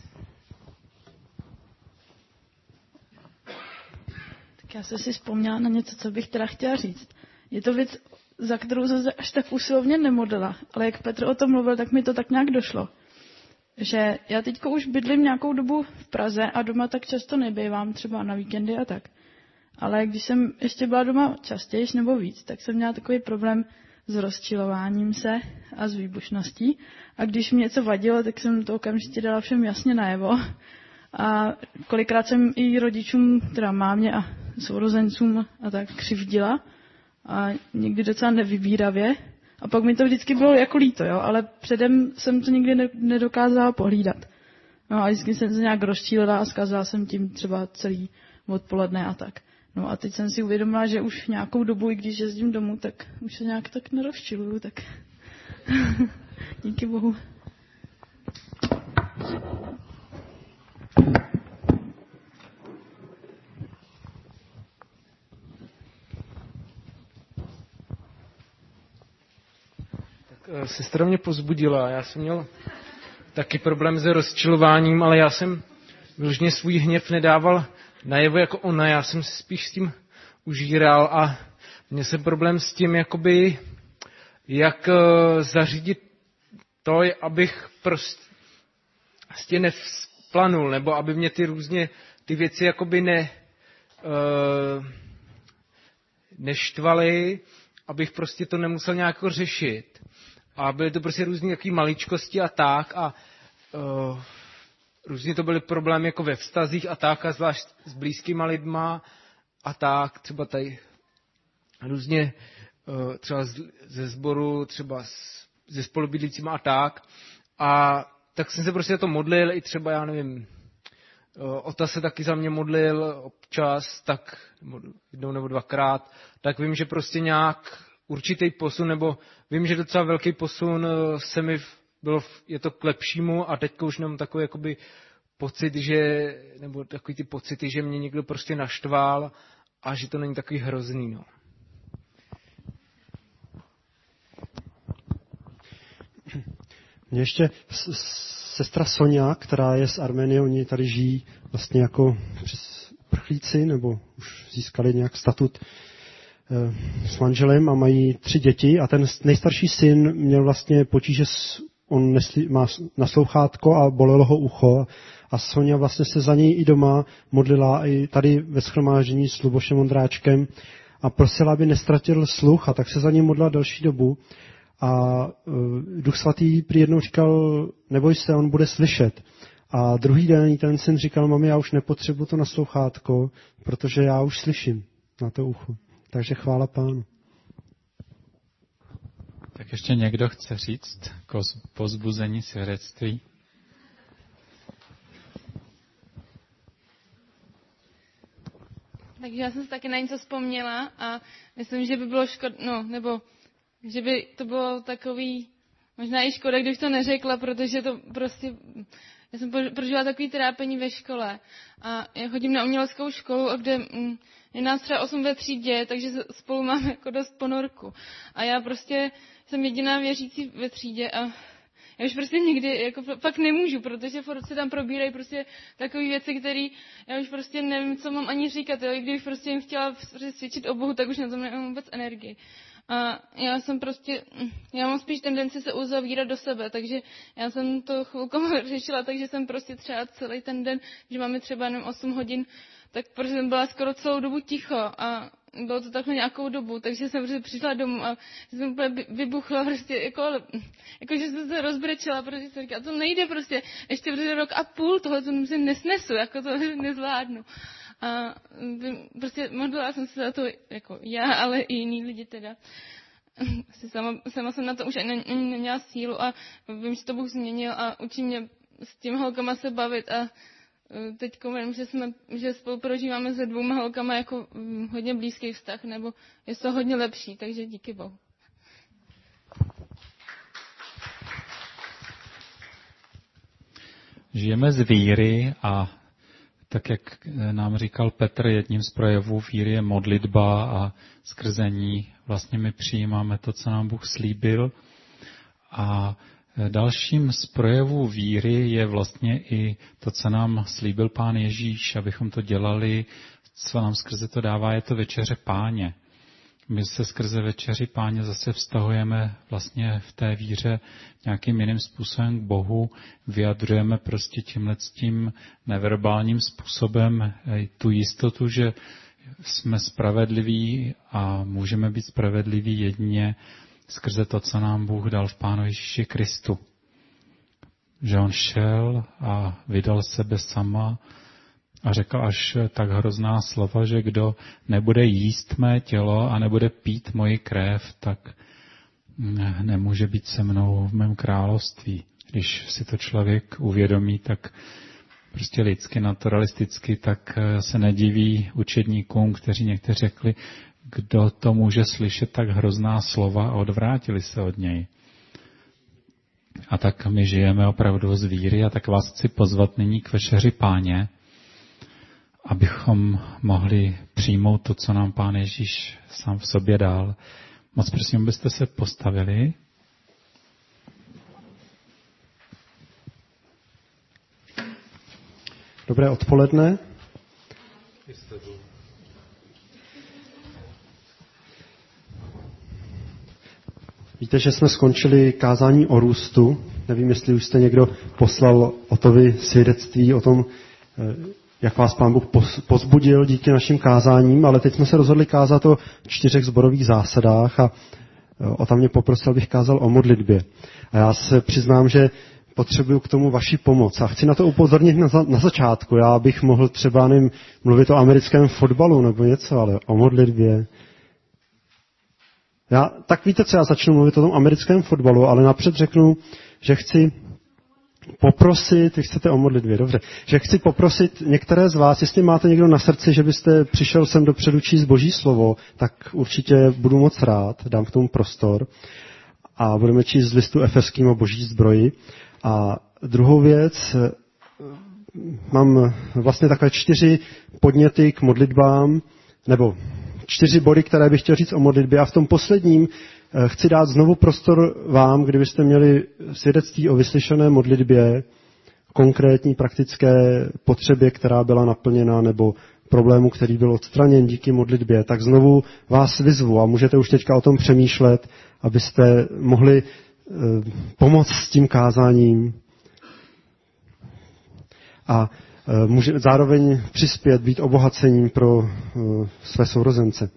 Tak já jsem si vzpomněla na něco, co bych teda chtěla říct. Je to věc, za kterou zase až tak usilovně nemodlila, ale jak Petr o tom mluvil, tak mi to tak nějak došlo. Že já teďko už bydlím nějakou dobu v Praze a doma tak často nebývám, třeba na víkendy a tak. Ale když jsem ještě byla doma častěji nebo víc, tak jsem měla takový problém s rozčilováním se a s výbušností. A když mě něco vadilo, tak jsem to okamžitě dala všem jasně najevo. A kolikrát jsem i rodičům, teda mámě a sourozencům a tak křivdila. A někdy docela nevybíravě. A pak mi to vždycky bylo jako líto, jo, ale předem jsem to nikdy nedokázala pohlídat. No a vždycky jsem se nějak rozčílila a zkazala jsem tím třeba celý odpoledne a tak. No a teď jsem si uvědomila, že už nějakou dobu, i když jezdím domů, tak už se nějak tak nerozčiluju, tak díky Bohu. Sestra mě povzbudila. Já jsem měl taky problém s rozčilováním, ale já jsem vyloženě svůj hněv nedával najevo jako ona. Já jsem se spíš s tím užíral a měl jsem problém s tím, jakoby, jak zařídit to, abych prostě nevzplanul, nebo aby mě ty věci jakoby neštvaly, abych prostě to nemusel nějak řešit. A byly to prostě různé takové maličkosti a tak a různě to byly problémy jako ve vztazích a tak a zvlášť s blízkýma lidma a tak, třeba tady různě třeba ze sboru, třeba se spolubydlícíma a tak. A tak jsem se prostě za to modlil, i třeba, já nevím, Ota se taky za mě modlil občas, tak jednou nebo dvakrát, tak vím, že prostě nějak určitý posun, nebo vím, že docela velký posun se mi je to k lepšímu a teďka už nemám takový jakoby pocit, nebo takový ty pocity, že mě někdo prostě naštval a že to není takový hrozný, no. Mě ještě sestra Sonja, která je z Arménie, oni tady žijí vlastně jako prchlíci, nebo už získali nějak statut s manželem a mají 3 děti a ten nejstarší syn měl vlastně potíže, on má naslouchátko a bolelo ho ucho a Sonia vlastně se za něj i doma modlila i tady ve shromáždění s Lubošem Ondráčkem a prosila, aby nestratil sluch a tak se za něj modlila delší dobu a Duch Svatý prý jednou říkal, neboj se, on bude slyšet. A druhý den ten syn říkal, mami, já už nepotřebuji to naslouchátko, protože já už slyším na to ucho. Takže chvála Pánu. Tak ještě někdo chce říct k povzbuzení svědectví? Takže já jsem si taky na něco vzpomněla a myslím, že by bylo nebo že by to bylo takový, možná i škoda, když to neřekla, protože to prostě, já jsem prožila takový trápení ve škole a já chodím na uměleckou školu, kde je nás třeba 8 ve třídě, takže spolu máme jako dost ponorku. A já prostě jsem jediná věřící ve třídě a já už prostě nikdy jako fakt nemůžu, protože furt se tam probírají prostě takové věci, které já už prostě nevím, co mám ani říkat. Jo? I kdybych prostě jim chtěla svědčit o Bohu, tak už na to nemám vůbec energii. A já mám spíš tendenci se uzavírat do sebe, takže já jsem to chvilkou řešila, takže jsem prostě třeba celý ten den, že máme třeba jenom 8 hodin, tak prostě jsem byla skoro celou dobu ticho a bylo to takhle nějakou dobu, takže jsem prostě přišla domů a jsem úplně vybuchla prostě, jako že jsem se rozbrečela, protože jsem říkala, to nejde prostě, ještě prostě 1,5 roku tohle to nesnesu, jako to nezvládnu. A prostě modlila jsem se za to jako já, ale i jiní lidi teda. Sama jsem na to už ani neměla sílu a vím, že to Bůh změnil a učí mě s těmi holkama se bavit a teď vím, že spolu prožíváme se 2 holkama jako hodně blízký vztah, nebo je to hodně lepší, takže díky Bohu. Žijeme z víry a tak, jak nám říkal Petr, jedním z projevů víry je modlitba a skrze ní vlastně my přijímáme to, co nám Bůh slíbil. A dalším z projevů víry je vlastně i to, co nám slíbil Pán Ježíš, abychom to dělali, co nám skrze to dává, je to večeře Páně. My se skrze večeři Páně zase vztahujeme vlastně v té víře nějakým jiným způsobem k Bohu, vyjadřujeme prostě tímhletím neverbálním způsobem tu jistotu, že jsme spravedliví a můžeme být spravedliví jedině skrze to, co nám Bůh dal v Pánu Ježíši Kristu. Že on šel a vydal sebe sama a řekl až tak hrozná slova, že kdo nebude jíst mé tělo a nebude pít moji krev, tak nemůže být se mnou v mém království. Když si to člověk uvědomí, tak prostě lidsky, naturalisticky, tak se nediví učedníkům, kteří někteří řekli, kdo to může slyšet tak hrozná slova a odvrátili se od něj. A tak my žijeme opravdu z víry a tak vás chci pozvat nyní k večeři Páně, abychom mohli přijmout to, co nám Pán Ježíš sám v sobě dal. Moc prosím, abyste se postavili. Dobré odpoledne. Víte, že jsme skončili kázání o růstu. Nevím, jestli už jste někdo poslal Otovi svědectví o tom, jak vás Pán Bůh pozbudil díky našim kázáním, ale teď jsme se rozhodli kázat o 4 sborových zásadách a Ota mě poprosil, abych kázal o modlitbě. A já se přiznám, že potřebuju k tomu vaši pomoc. A chci na to upozornit na začátku. Já bych mohl třeba mluvit o americkém fotbalu nebo něco, ale o modlitbě. Tak víte co, já začnu mluvit o tom americkém fotbalu, ale napřed řeknu, že chci poprosit, vy chcete o modlitbě, dobře, že chci poprosit některé z vás, jestli máte někdo na srdci, že byste přišel sem dopředu číst Boží slovo, tak určitě budu moc rád, dám k tomu prostor a budeme číst z listu Efeským o Boží zbroji. A druhou věc, mám vlastně takové 4 podněty k modlitbám, nebo 4 body, které bych chtěl říct o modlitbě a v tom posledním chci dát znovu prostor vám, kdybyste měli svědectví o vyslyšené modlitbě, konkrétní praktické potřebě, která byla naplněna, nebo problému, který byl odstraněn díky modlitbě, tak znovu vás vyzvu a můžete už teďka o tom přemýšlet, abyste mohli pomoct s tím kázáním a může zároveň přispět, být obohacením pro své sourozence.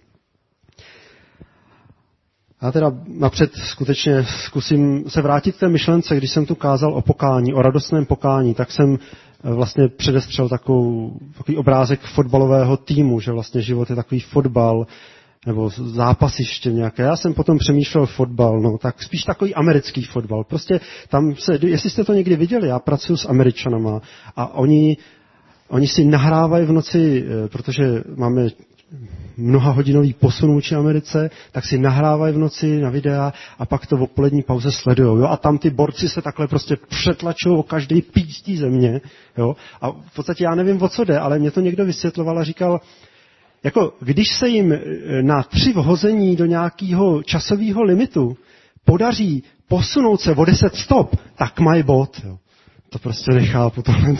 Já teda napřed skutečně zkusím se vrátit k té myšlence, když jsem tu kázal o pokání, o radostném pokání, tak jsem vlastně předestřel takový obrázek fotbalového týmu, že vlastně život je takový fotbal, nebo zápasiště nějaké. Já jsem potom přemýšlel fotbal, no tak spíš takový americký fotbal. Prostě tam jestli jste to někdy viděli, já pracuji s Američanama a oni si nahrávají v noci, protože máme mnohahodinový posun vůči Americe, tak si nahrávají v noci na videa a pak to v odpolední pauze sledujou. Jo? A tam ty borci se takhle prostě přetlačují o každý pístí země. Jo? A v podstatě já nevím, o co jde, ale mě to někdo vysvětloval a říkal, jako když se jim na 3 vhození do nějakého časového limitu podaří posunout se o 10 stop, tak mají bod. Jo? To prostě nechápu tohle.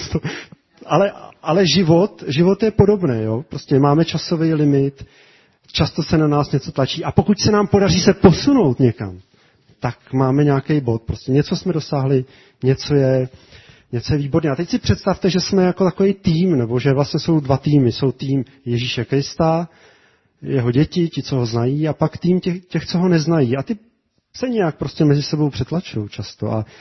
Ale život je podobný. Jo? Prostě máme časový limit, často se na nás něco tlačí a pokud se nám podaří se posunout někam, tak máme nějaký bod. Prostě něco jsme dosáhli, něco je výborné. A teď si představte, že jsme jako takový tým, nebo že vlastně jsou 2 týmy. Jsou tým Ježíše Krista, jeho děti, ti, co ho znají, a pak tým těch, co ho neznají. A ty se nějak prostě mezi sebou přetlačují často. A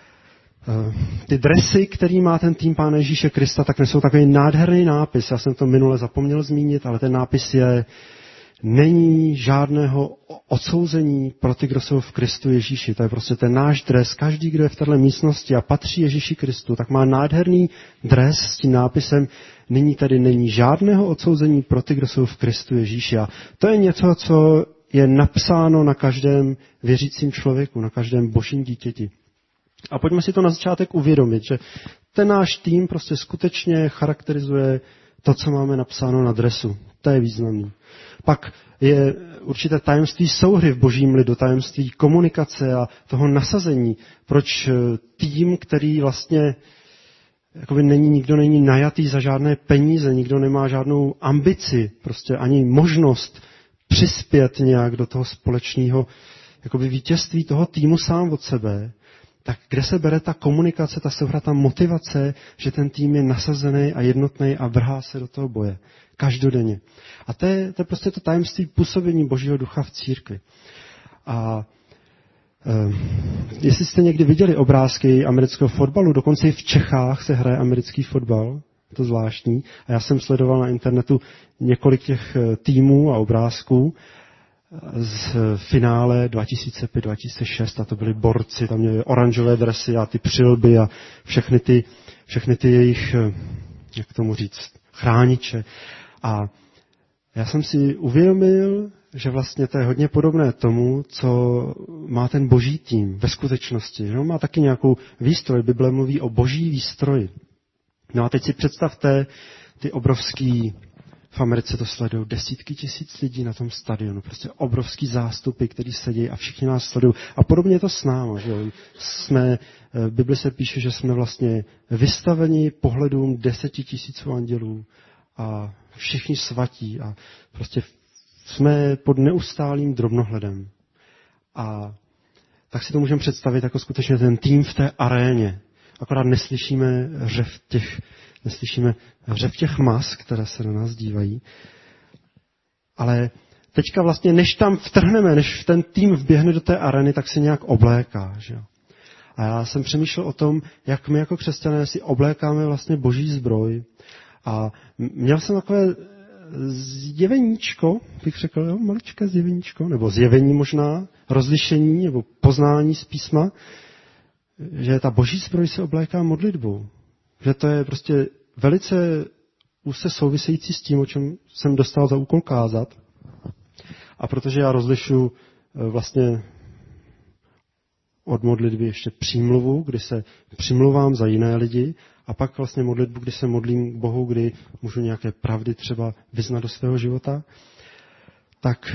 ty dresy, který má ten tým Pána Ježíše Krista, tak nesou takový nádherný nápis. Já jsem to minule zapomněl zmínit, ale ten nápis je: není žádného odsouzení pro ty, kdo jsou v Kristu Ježíši. To je prostě ten náš dres. Každý, kdo je v této místnosti a patří Ježíši Kristu, tak má nádherný dres s tím nápisem: nyní tady není žádného odsouzení pro ty, kdo jsou v Kristu Ježíši. A to je něco, co je napsáno na každém věřícím člověku, na každém božím dítěti. A pojďme si to na začátek uvědomit, že ten náš tým prostě skutečně charakterizuje to, co máme napsáno na dresu. To je významný. Pak je určité tajemství souhry v božím lidu, tajemství komunikace a toho nasazení. Proč tým, který vlastně jakoby nikdo není najatý za žádné peníze, nikdo nemá žádnou ambici, prostě ani možnost přispět nějak do toho společného jakoby vítězství toho týmu sám od sebe, tak kde se bere ta komunikace, ta souhra, ta motivace, že ten tým je nasazený a jednotný a vrhá se do toho boje. Každodenně. A to je prostě to tajemství působení Božího ducha v církvi. A jestli jste někdy viděli obrázky amerického fotbalu, dokonce i v Čechách se hraje americký fotbal, to zvláštní. A já jsem sledoval na internetu několik těch týmů a obrázků z finále 2005-2006 a to byli borci, tam měli oranžové dresy a ty přilby a všechny ty jejich, jak tomu říct, chrániče. A já jsem si uvědomil, že vlastně to je hodně podobné tomu, co má ten boží tým ve skutečnosti. Že on má taky nějakou výstroj. Bible mluví o boží výstroji. No a teď si představte ty obrovský, v Americe to sledují desítky tisíc lidí na tom stadionu. Prostě obrovský zástupy, který sedí a všichni nás sledují. A podobně je to s námi. V Bibli se píše, že jsme vlastně vystaveni pohledům 10 000 andělů a všichni svatí a prostě jsme pod neustálým drobnohledem. A tak si to můžeme představit jako skutečně ten tým v té aréně. Akorát neslyšíme řev těch mas, které se na nás dívají. Ale teďka vlastně, než tam vtrhneme, než ten tým vběhne do té arény, tak se nějak obléká. Že? A já jsem přemýšlel o tom, jak my jako křesťané si oblékáme vlastně boží zbroj. A měl jsem takové zjeveníčko, bych řekl, jo, maličké zjeveníčko, nebo zjevení možná, rozlišení nebo poznání z písma, že ta boží zbroj se obléká modlitbou. Že to je prostě velice úzce související s tím, o čem jsem dostal za úkol kázat. A protože já rozlišuji vlastně od modlitby ještě přímluvu, kdy se přimluvám za jiné lidi, a pak vlastně modlitbu, kdy se modlím k Bohu, kdy můžu nějaké pravdy třeba vyznat do svého života, tak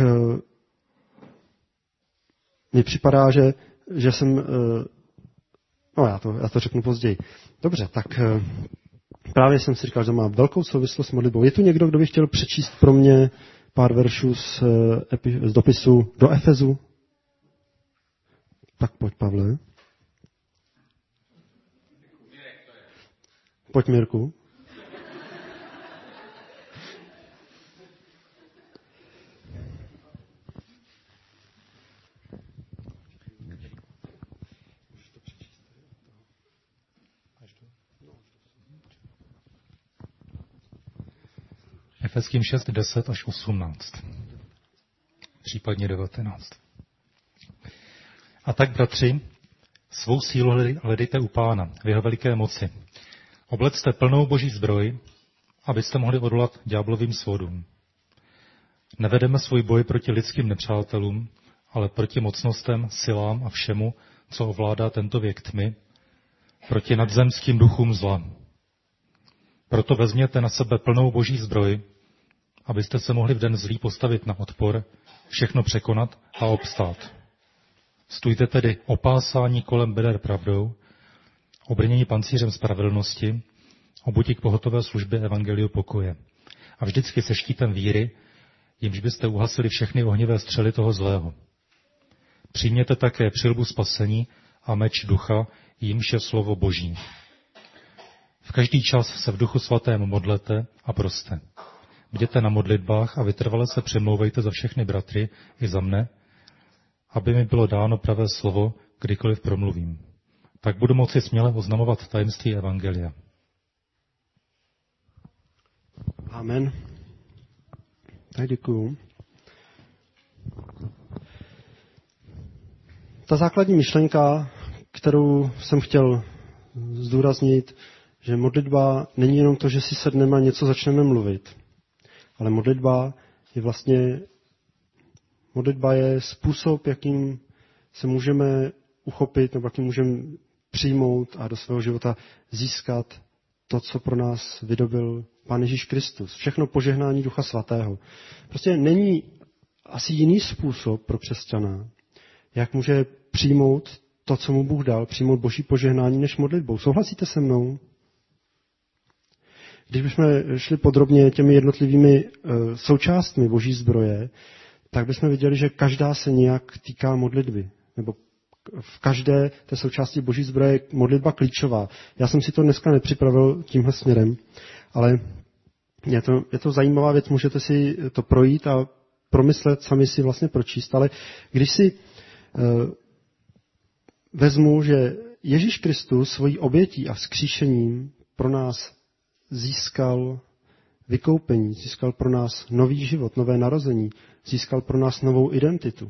mi připadá, že jsem... já to řeknu později. Dobře, tak právě jsem si říkal, že má velkou souvislost s modlitbou. Je tu někdo, kdo by chtěl přečíst pro mě pár veršů z dopisu do Efezu? Tak pojď, Pavle. Pojď, Mirku. Efeským 6, 10 až 18. Případně 19. A tak, bratři, svou sílu hledejte u Pána v jeho veliké moci. Oblecte plnou boží zbroj, abyste mohli odolat ďáblovým svodům. Nevedeme svůj boj proti lidským nepřátelům, ale proti mocnostem, silám a všemu, co ovládá tento věk tmy, proti nadzemským duchům zla. Proto vezměte na sebe plnou boží zbroj, abyste se mohli v den zlý postavit na odpor, všechno překonat a obstát. Stůjte tedy opásání kolem beder pravdou, obrnění pancířem spravedlnosti, obuti k pohotové službě evangeliu pokoje. A vždycky se štítem víry, jimž byste uhasili všechny ohnivé střely toho zlého. Přijměte také přilbu spasení a meč ducha, jimž je slovo Boží. V každý čas se v duchu svatém modlete a proste. Bděte na modlitbách a vytrvale se přemlouvejte za všechny bratry i za mne, aby mi bylo dáno pravé slovo, kdykoliv promluvím. Tak budu moci směle oznamovat tajemství evangelia. Amen. Tak děkuju. Ta základní myšlenka, kterou jsem chtěl zdůraznit, že modlitba není jenom to, že si sedneme a něco začneme mluvit. Ale modlitba je způsob, jakým se můžeme uchopit, nebo jakým můžeme přijmout a do svého života získat to, co pro nás vydobil Pán Ježíš Kristus. Všechno požehnání Ducha Svatého. Prostě není asi jiný způsob pro křesťana, jak může přijmout to, co mu Bůh dal, přijmout Boží požehnání, než modlitbou. Souhlasíte se mnou? Když bychom šli podrobně těmi jednotlivými součástmi Boží zbroje, tak bychom viděli, že každá se nějak týká modlitby. Nebo v každé té součásti Boží zbroje je modlitba klíčová. Já jsem si to dneska nepřipravil tímhle směrem, ale je to zajímavá věc, můžete si to projít a promyslet, sami si vlastně pročíst. Ale když si vezmu, že Ježíš Kristus svojí obětí a vzkříšením pro nás získal vykoupení, získal pro nás nový život, nové narození, získal pro nás novou identitu,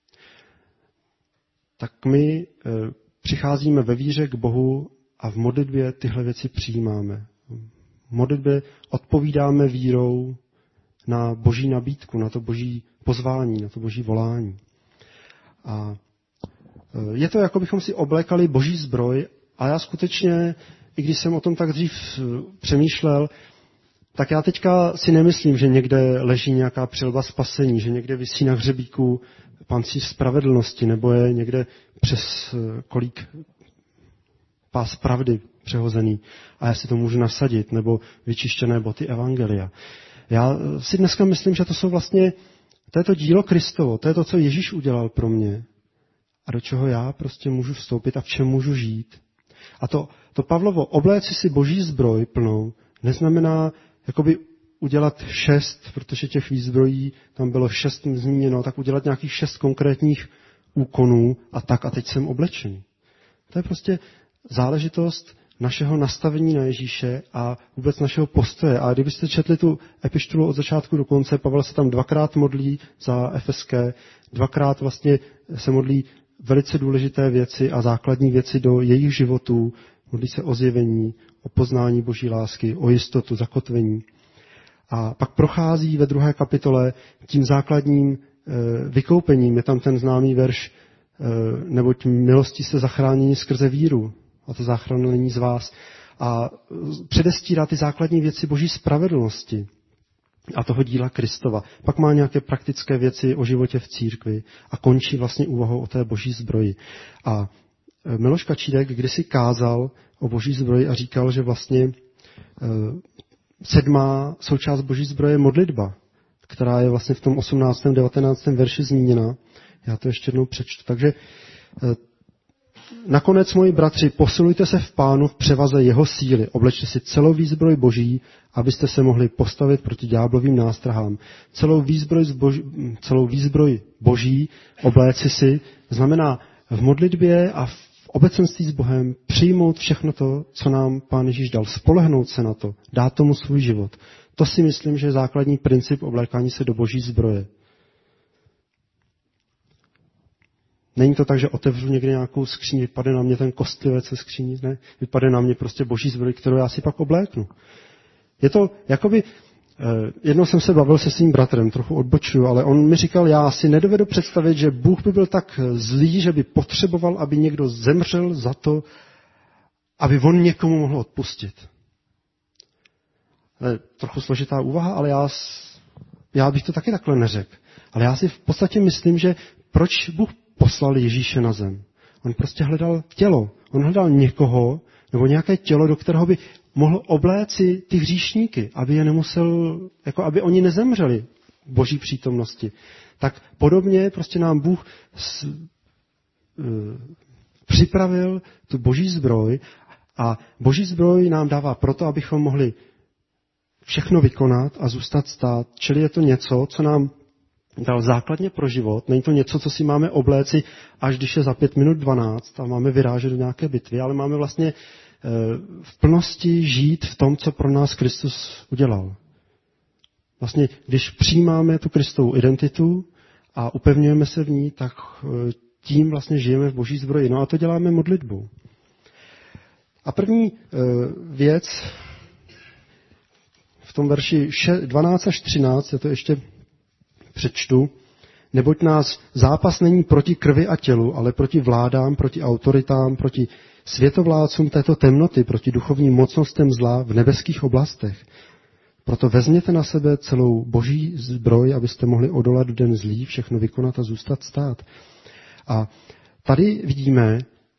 tak my přicházíme ve víře k Bohu a v modlitbě tyhle věci přijímáme. V modlitbě odpovídáme vírou na Boží nabídku, na to Boží pozvání, na to Boží volání. A je to, jako bychom si oblékali Boží zbroj, a já skutečně, i když jsem o tom tak dřív přemýšlel, tak já teďka si nemyslím, že někde leží nějaká přilba spasení, že někde visí na hřebíku pancíř spravedlnosti, nebo je někde přes kolík pás pravdy přehozený a já si to můžu nasadit, nebo vyčištěné boty evangelia. Já si dneska myslím, že to jsou vlastně, to je to dílo Kristovo, to je to, co Ježíš udělal pro mě a do čeho já prostě můžu vstoupit a v čem můžu žít. A to Pavlovo, obléci si Boží zbroj plnou, neznamená jakoby udělat 6, protože těch výzbrojí tam bylo 6 zmíněno, tak udělat nějakých 6 konkrétních úkonů a teď jsem oblečený. To je prostě záležitost našeho nastavení na Ježíše a vůbec našeho postoje. A kdybyste četli tu epištolu od začátku do konce, Pavel se tam 2krát modlí za Efeské, 2krát vlastně se modlí velice důležité věci a základní věci do jejich životů. Modlí se o zjevení, o poznání Boží lásky, o jistotu, zakotvení. A pak prochází ve 2. kapitole tím základním vykoupením. Je tam ten známý verš, neboť milostí se zachránění skrze víru. A to záchrana není z vás. A předestírá ty základní věci Boží spravedlnosti a toho díla Kristova. Pak má nějaké praktické věci o životě v církvi a končí vlastně úvahou o té Boží zbroji. A Miloš Kačídek kdysi kázal o Boží zbroji a říkal, že vlastně sedmá součást boží zbroje je modlitba, která je vlastně v tom 18. 19. verši zmíněna. Já to ještě jednou přečtu. Takže nakonec, moji bratři, posilujte se v Pánu v převaze jeho síly. Oblečte si celou výzbroj boží, abyste se mohli postavit proti ďáblovým nástrahám. Celou výzbroj boží obléci si znamená v modlitbě a v obecenství s Bohem přijmout všechno to, co nám Pán Ježíš dal, spolehnout se na to, dát tomu svůj život. To si myslím, že je základní princip oblékání se do boží zbroje. Není to tak, že otevřu někde nějakou skříň, vypadne na mě ten kostlivec ze skříní, ne? Vypadne na mě prostě boží zbroj, kterou já si pak obléknu. Je to jakoby, jednou jsem se bavil se svým bratrem, trochu odbočuju, ale on mi říkal, já si nedovedu představit, že Bůh by byl tak zlý, že by potřeboval, aby někdo zemřel za to, aby on někomu mohl odpustit. Trochu složitá úvaha, ale já bych to taky takhle neřekl. Ale já si v podstatě myslím, že proč Bůh poslal Ježíše na zem? On prostě hledal tělo. On hledal někoho, nebo nějaké tělo, do kterého by mohl obléci ty hříšníky, aby je nemusel, jako aby oni nezemřeli v boží přítomnosti. Tak podobně prostě nám Bůh připravil tu boží zbroj a boží zbroj nám dává proto, abychom mohli všechno vykonat a zůstat stát. Čili je to něco, co nám dal základně pro život. Není to něco, co si máme obléci, až když je za 5 minut 12 a máme vyrážet do nějaké bitvy, ale máme vlastně v plnosti žít v tom, co pro nás Kristus udělal. Vlastně, když přijímáme tu Kristovu identitu a upevňujeme se v ní, tak tím vlastně žijeme v boží zbroji. No a to děláme modlitbou. A první věc v tom verši 12 až 13, já to ještě přečtu, neboť nás zápas není proti krvi a tělu, ale proti vládám, proti autoritám, proti světovládcům této temnoty, proti duchovním mocnostem zla v nebeských oblastech. Proto vezměte na sebe celou boží zbroj, abyste mohli odolat den zlý, všechno vykonat a zůstat stát. A tady vidíme,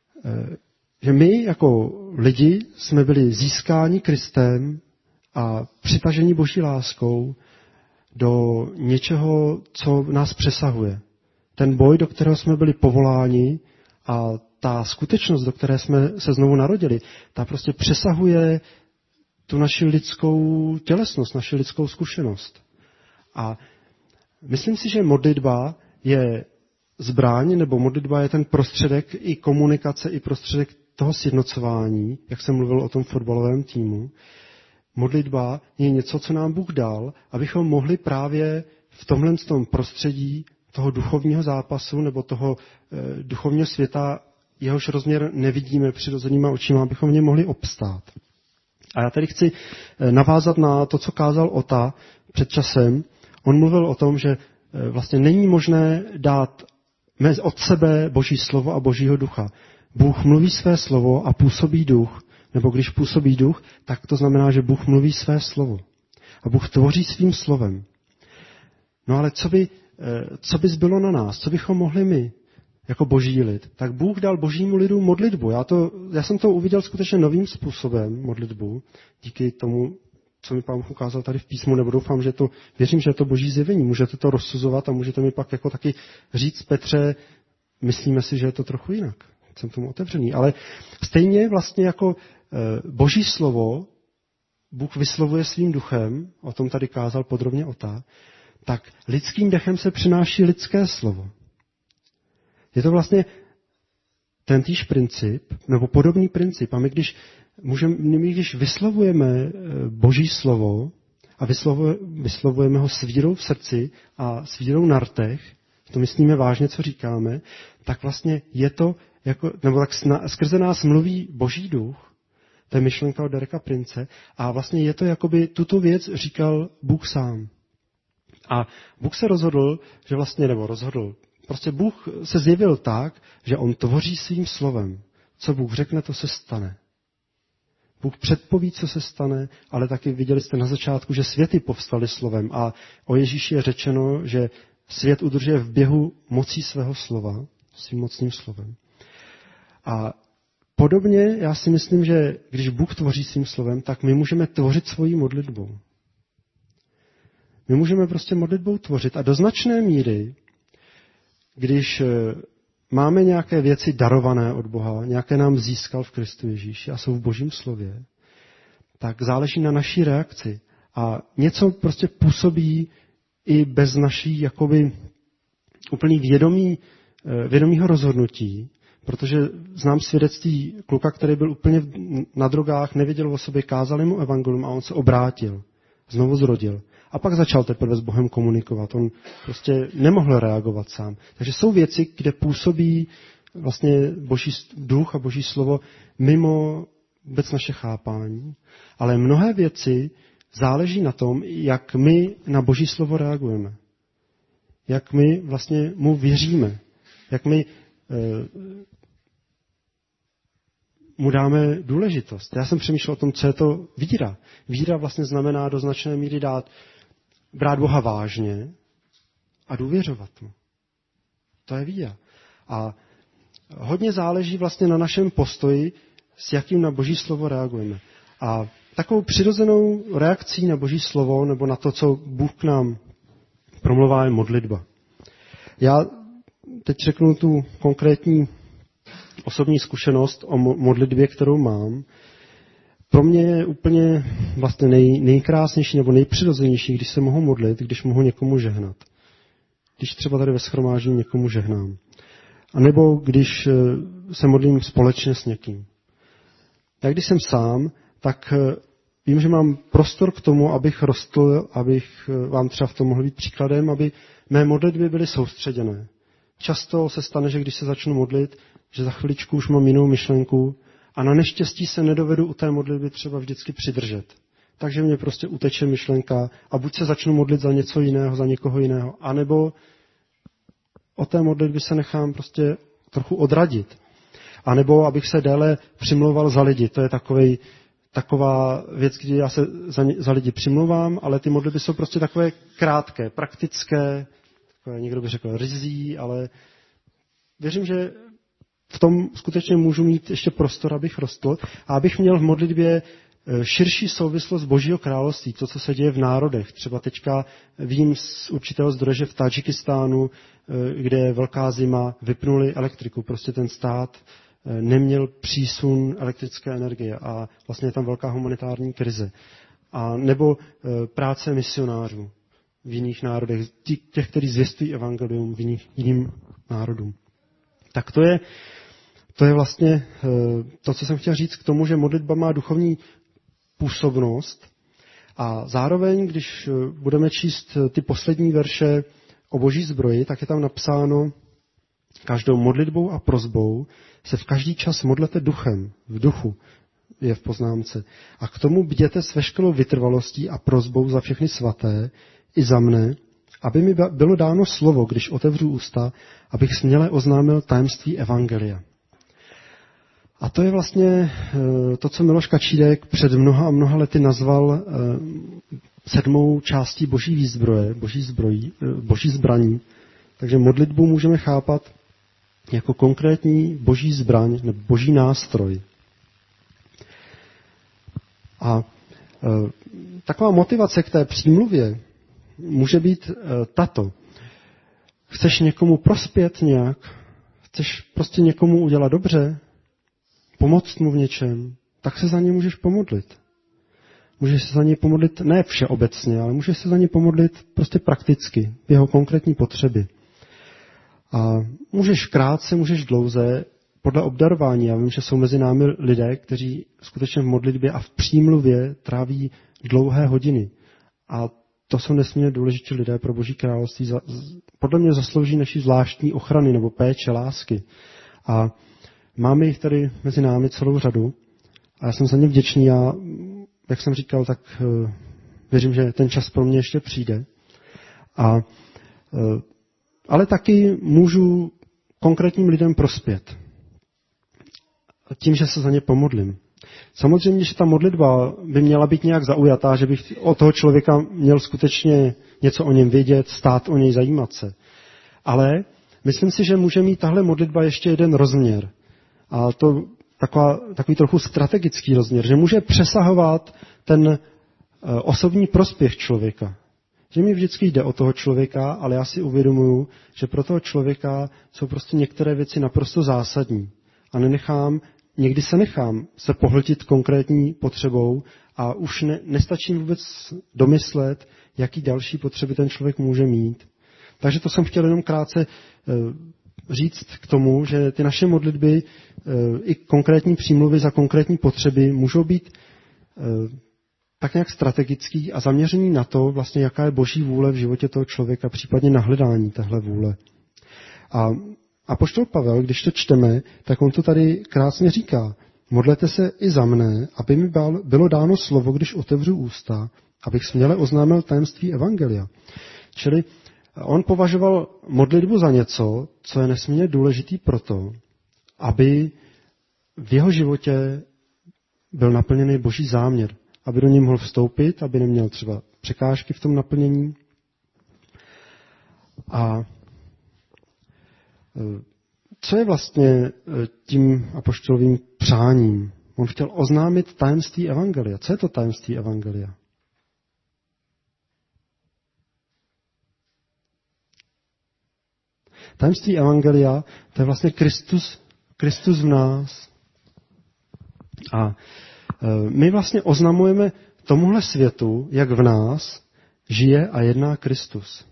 že my jako lidi jsme byli získáni Kristem a přitaženi boží láskou do něčeho, co nás přesahuje. Ten boj, do kterého jsme byli povoláni a ta skutečnost, do které jsme se znovu narodili, ta prostě přesahuje tu naši lidskou tělesnost, naši lidskou zkušenost. A myslím si, že modlitba je zbraň, nebo modlitba je ten prostředek i komunikace, i prostředek toho sjednocování, jak jsem mluvil o tom fotbalovém týmu. Modlitba je něco, co nám Bůh dal, abychom mohli právě v tomhle prostředí toho duchovního zápasu nebo toho duchovního světa, jehož rozměr nevidíme přirozenýma očima, abychom v něm mohli obstát. A já tady chci navázat na to, co kázal Ota před časem. On mluvil o tom, že vlastně není možné dát od sebe boží slovo a božího ducha. Bůh mluví své slovo a působí duch, nebo když působí duch, tak to znamená, že Bůh mluví své slovo. A Bůh tvoří svým slovem. No ale co by zbylo na nás? Co bychom mohli my, jako boží lid? Tak Bůh dal božímu lidu modlitbu. Já jsem to uviděl skutečně novým způsobem, modlitbu, díky tomu, co mi Pán Bůh ukázal tady v písmu, nebo doufám, věřím, že je to boží zjevení. Můžete to rozsuzovat a můžete mi pak jako taky říct, Petře, myslíme si, že je to trochu jinak. Jsem tomu otevřený. Ale stejně vlastně jako boží slovo Bůh vyslovuje svým duchem, o tom tady kázal podrobně Ota, tak lidským dechem se přináší lidské slovo. Je to vlastně tentýž princip, nebo podobný princip. A my když vyslovujeme boží slovo a vyslovujeme ho s vírou v srdci a s vírou na rtech, to myslíme vážně, co říkáme, tak vlastně je to, nebo tak skrze nás mluví boží duch, to je myšlenka od Dereka Prince, a vlastně je to, jakoby tuto věc říkal Bůh sám. A Bůh se rozhodl, prostě Bůh se zjevil tak, že on tvoří svým slovem. Co Bůh řekne, to se stane. Bůh předpoví, co se stane, ale taky viděli jste na začátku, že světy povstaly slovem a o Ježíši je řečeno, že svět udržuje v běhu mocí svého slova, svým mocným slovem. A podobně já si myslím, že když Bůh tvoří svým slovem, tak my můžeme tvořit svojí modlitbou. My můžeme prostě modlitbou tvořit a do značné míry, když máme nějaké věci darované od Boha, nějaké nám získal v Kristu Ježíši a jsou v Božím slově, tak záleží na naší reakci. A něco prostě působí i bez naší jakoby úplný vědomího rozhodnutí, protože znám svědectví kluka, který byl úplně na drogách, nevěděl o sobě, kázali mu evangelium a on se obrátil, znovu zrodil. A pak začal teprve s Bohem komunikovat. On prostě nemohl reagovat sám. Takže jsou věci, kde působí vlastně Boží duch a Boží slovo mimo vůbec naše chápání, ale mnohé věci záleží na tom, jak my na Boží slovo reagujeme. Jak my vlastně mu věříme. Jak my mu dáme důležitost. Já jsem přemýšlel o tom, co je to víra. Víra vlastně znamená do značné míry brát Boha vážně a důvěřovat mu. To je víra. A hodně záleží vlastně na našem postoji, s jakým na Boží slovo reagujeme. A takovou přirozenou reakcí na Boží slovo nebo na to, co Bůh k nám promluvá, je modlitba. Já teď řeknu tu konkrétní osobní zkušenost o modlitbě, kterou mám. Pro mě je úplně vlastně nejkrásnější nebo nejpřirozenější, když se mohu modlit, když mohu někomu žehnat. Když třeba tady ve shromáždění někomu žehnám. A nebo když se modlím společně s někým. Já když jsem sám, tak vím, že mám prostor k tomu, abych rostl, abych vám třeba v tom mohl být příkladem, aby mé modlitby byly soustředěné. Často se stane, že když se začnu modlit, že za chviličku už mám jinou myšlenku a na neštěstí se nedovedu u té modlitby třeba vždycky přidržet. Takže mě prostě uteče myšlenka a buď se začnu modlit za něco jiného, za někoho jiného, anebo o té modlitby se nechám prostě trochu odradit. A nebo abych se déle přimlouval za lidi. To je taková věc, kdy já se za lidi přimlouvám, ale ty modlitby jsou prostě takové krátké, praktické, takové, někdo by řekl ryzí, ale věřím, že v tom skutečně můžu mít ještě prostor, abych rostl a abych měl v modlitbě širší souvislost Božího království, to, co se děje v národech. Třeba teďka vím z určitého zdroje, že v Tadžikistánu, kde je velká zima, vypnuli elektriku. Prostě ten stát neměl přísun elektrické energie a vlastně je tam velká humanitární krize. A nebo práce misionářů v jiných národech, těch, kteří zvěstují evangelium jiným národům. Tak to je vlastně to, co jsem chtěl říct k tomu, že modlitba má duchovní působnost a zároveň, když budeme číst ty poslední verše o Boží zbroji, tak je tam napsáno: každou modlitbou a prosbou se v každý čas modlete duchem, v duchu je v poznámce. A k tomu bděte s veškerou vytrvalostí a prosbou za všechny svaté i za mne, aby mi bylo dáno slovo, když otevřu ústa, abych směle oznámil tajemství evangelia. A to je vlastně to, co Miloš Kačídek před mnoha a mnoha lety nazval 7. částí Boží výzbroje, Boží zbraní. Takže modlitbu můžeme chápat jako konkrétní Boží zbraň nebo Boží nástroj. A taková motivace k té přímluvě může být tato. Chceš někomu prospět nějak? Chceš prostě někomu udělat dobře? Pomoct mu v něčem? Tak se za ně můžeš pomodlit. Můžeš se za ně pomodlit ne všeobecně, ale můžeš se za ně pomodlit prostě prakticky, v jeho konkrétní potřeby. A můžeš krátce, můžeš dlouze, podle obdarování. Já vím, že jsou mezi námi lidé, kteří skutečně v modlitbě a v přímluvě tráví dlouhé hodiny. A to jsou nesmírně důležití lidé pro Boží království. Podle mě zaslouží naší zvláštní ochrany nebo péče, lásky. A máme jich tady mezi námi celou řadu. A já jsem za ně vděčný. Já, jak jsem říkal, tak věřím, že ten čas pro mě ještě přijde. Ale taky můžu konkrétním lidem prospět. Tím, že se za ně pomodlím. Samozřejmě, že ta modlitba by měla být nějak zaujatá, že bych od toho člověka měl skutečně něco o něm vědět, stát o něj, zajímat se. Ale myslím si, že může mít tahle modlitba ještě jeden rozměr. A takový trochu strategický rozměr, že může přesahovat ten osobní prospěch člověka. Že mi vždycky jde o toho člověka, ale já si uvědomuju, že pro toho člověka jsou prostě některé věci naprosto zásadní. A někdy se nechám se pohltit konkrétní potřebou a už nestačím vůbec domyslet, jaký další potřeby ten člověk může mít. Takže to jsem chtěl jenom krátce říct k tomu, že ty naše modlitby i konkrétní přímluvy za konkrétní potřeby můžou být tak nějak strategický a zaměřený na to, vlastně jaká je Boží vůle v životě toho člověka, případně na hledání téhle vůle. A apoštol Pavel, když to čteme, tak on to tady krásně říká. Modlete se i za mne, aby mi bylo dáno slovo, když otevřu ústa, abych směle oznámil tajemství evangelia. Čili on považoval modlitbu za něco, co je nesmírně důležitý proto, aby v jeho životě byl naplněný Boží záměr, aby do něj mohl vstoupit, aby neměl třeba překážky v tom naplnění. A co je vlastně tím apoštolovým přáním? On chtěl oznámit tajemství evangelia. Co je to tajemství evangelia? Tajemství evangelia, to je vlastně Kristus v nás. A my vlastně oznamujeme tomuhle světu, jak v nás žije a jedná Kristus.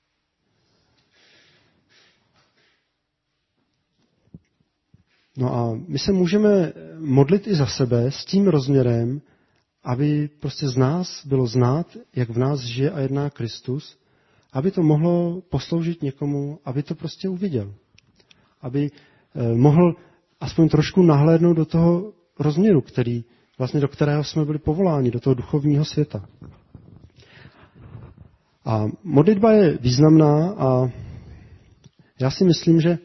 No a my se můžeme modlit i za sebe s tím rozměrem, aby prostě z nás bylo znát, jak v nás žije a jedná Kristus, aby to mohlo posloužit někomu, aby to prostě uviděl. Aby mohl aspoň trošku nahlédnout do toho rozměru, do kterého jsme byli povoláni, do toho duchovního světa. A modlitba je významná a já si myslím, že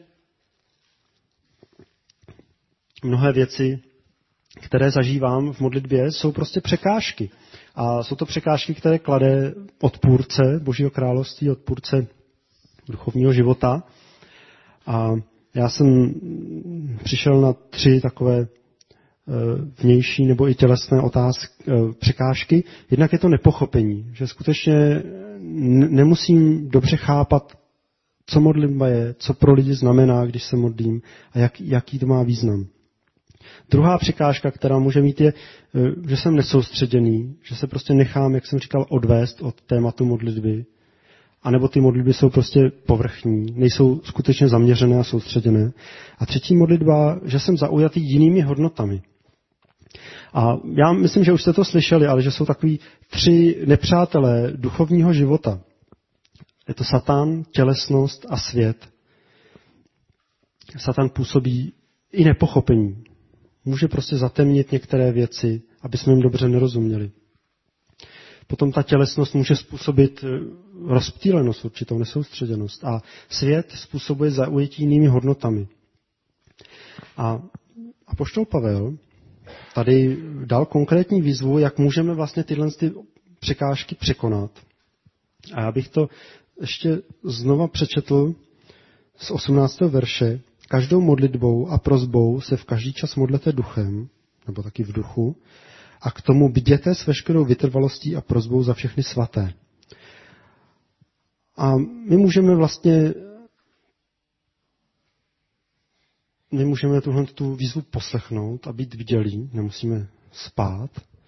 mnohé věci, které zažívám v modlitbě, jsou prostě překážky. A jsou to překážky, které klade odpůrce Božího království, odpůrce duchovního života. A já jsem přišel na 3 takové vnější nebo i tělesné překážky. Jednak je to nepochopení, že skutečně nemusím dobře chápat, co modlitba je, co pro lidi znamená, když se modlím a jaký to má význam. Druhá překážka, která může mít, je, že jsem nesoustředěný, že se prostě nechám, jak jsem říkal, odvést od tématu modlitby. A nebo ty modlitby jsou prostě povrchní, nejsou skutečně zaměřené a soustředěné. A třetí modlitba, že jsem zaujatý jinými hodnotami. A já myslím, že už jste to slyšeli, ale že jsou takový 3 nepřátelé duchovního života. Je to Satan, tělesnost a svět. Satan působí i nepochopení. Může prostě zatemnit některé věci, aby jsme jim dobře nerozuměli. Potom ta tělesnost může způsobit rozptýlenost, určitou nesoustředěnost. A svět způsobuje zaujetí jinými hodnotami. A apoštol Pavel tady dal konkrétní výzvu, jak můžeme vlastně tyhle překážky překonat. A já bych to ještě znova přečetl z 18. verše. Každou modlitbou a prosbou se v každý čas modlete duchem, nebo taky v duchu, a k tomu bděte s veškerou vytrvalostí a prosbou za všechny svaté. A my můžeme tu výzvu poslechnout a být bdělí, nemusíme spát.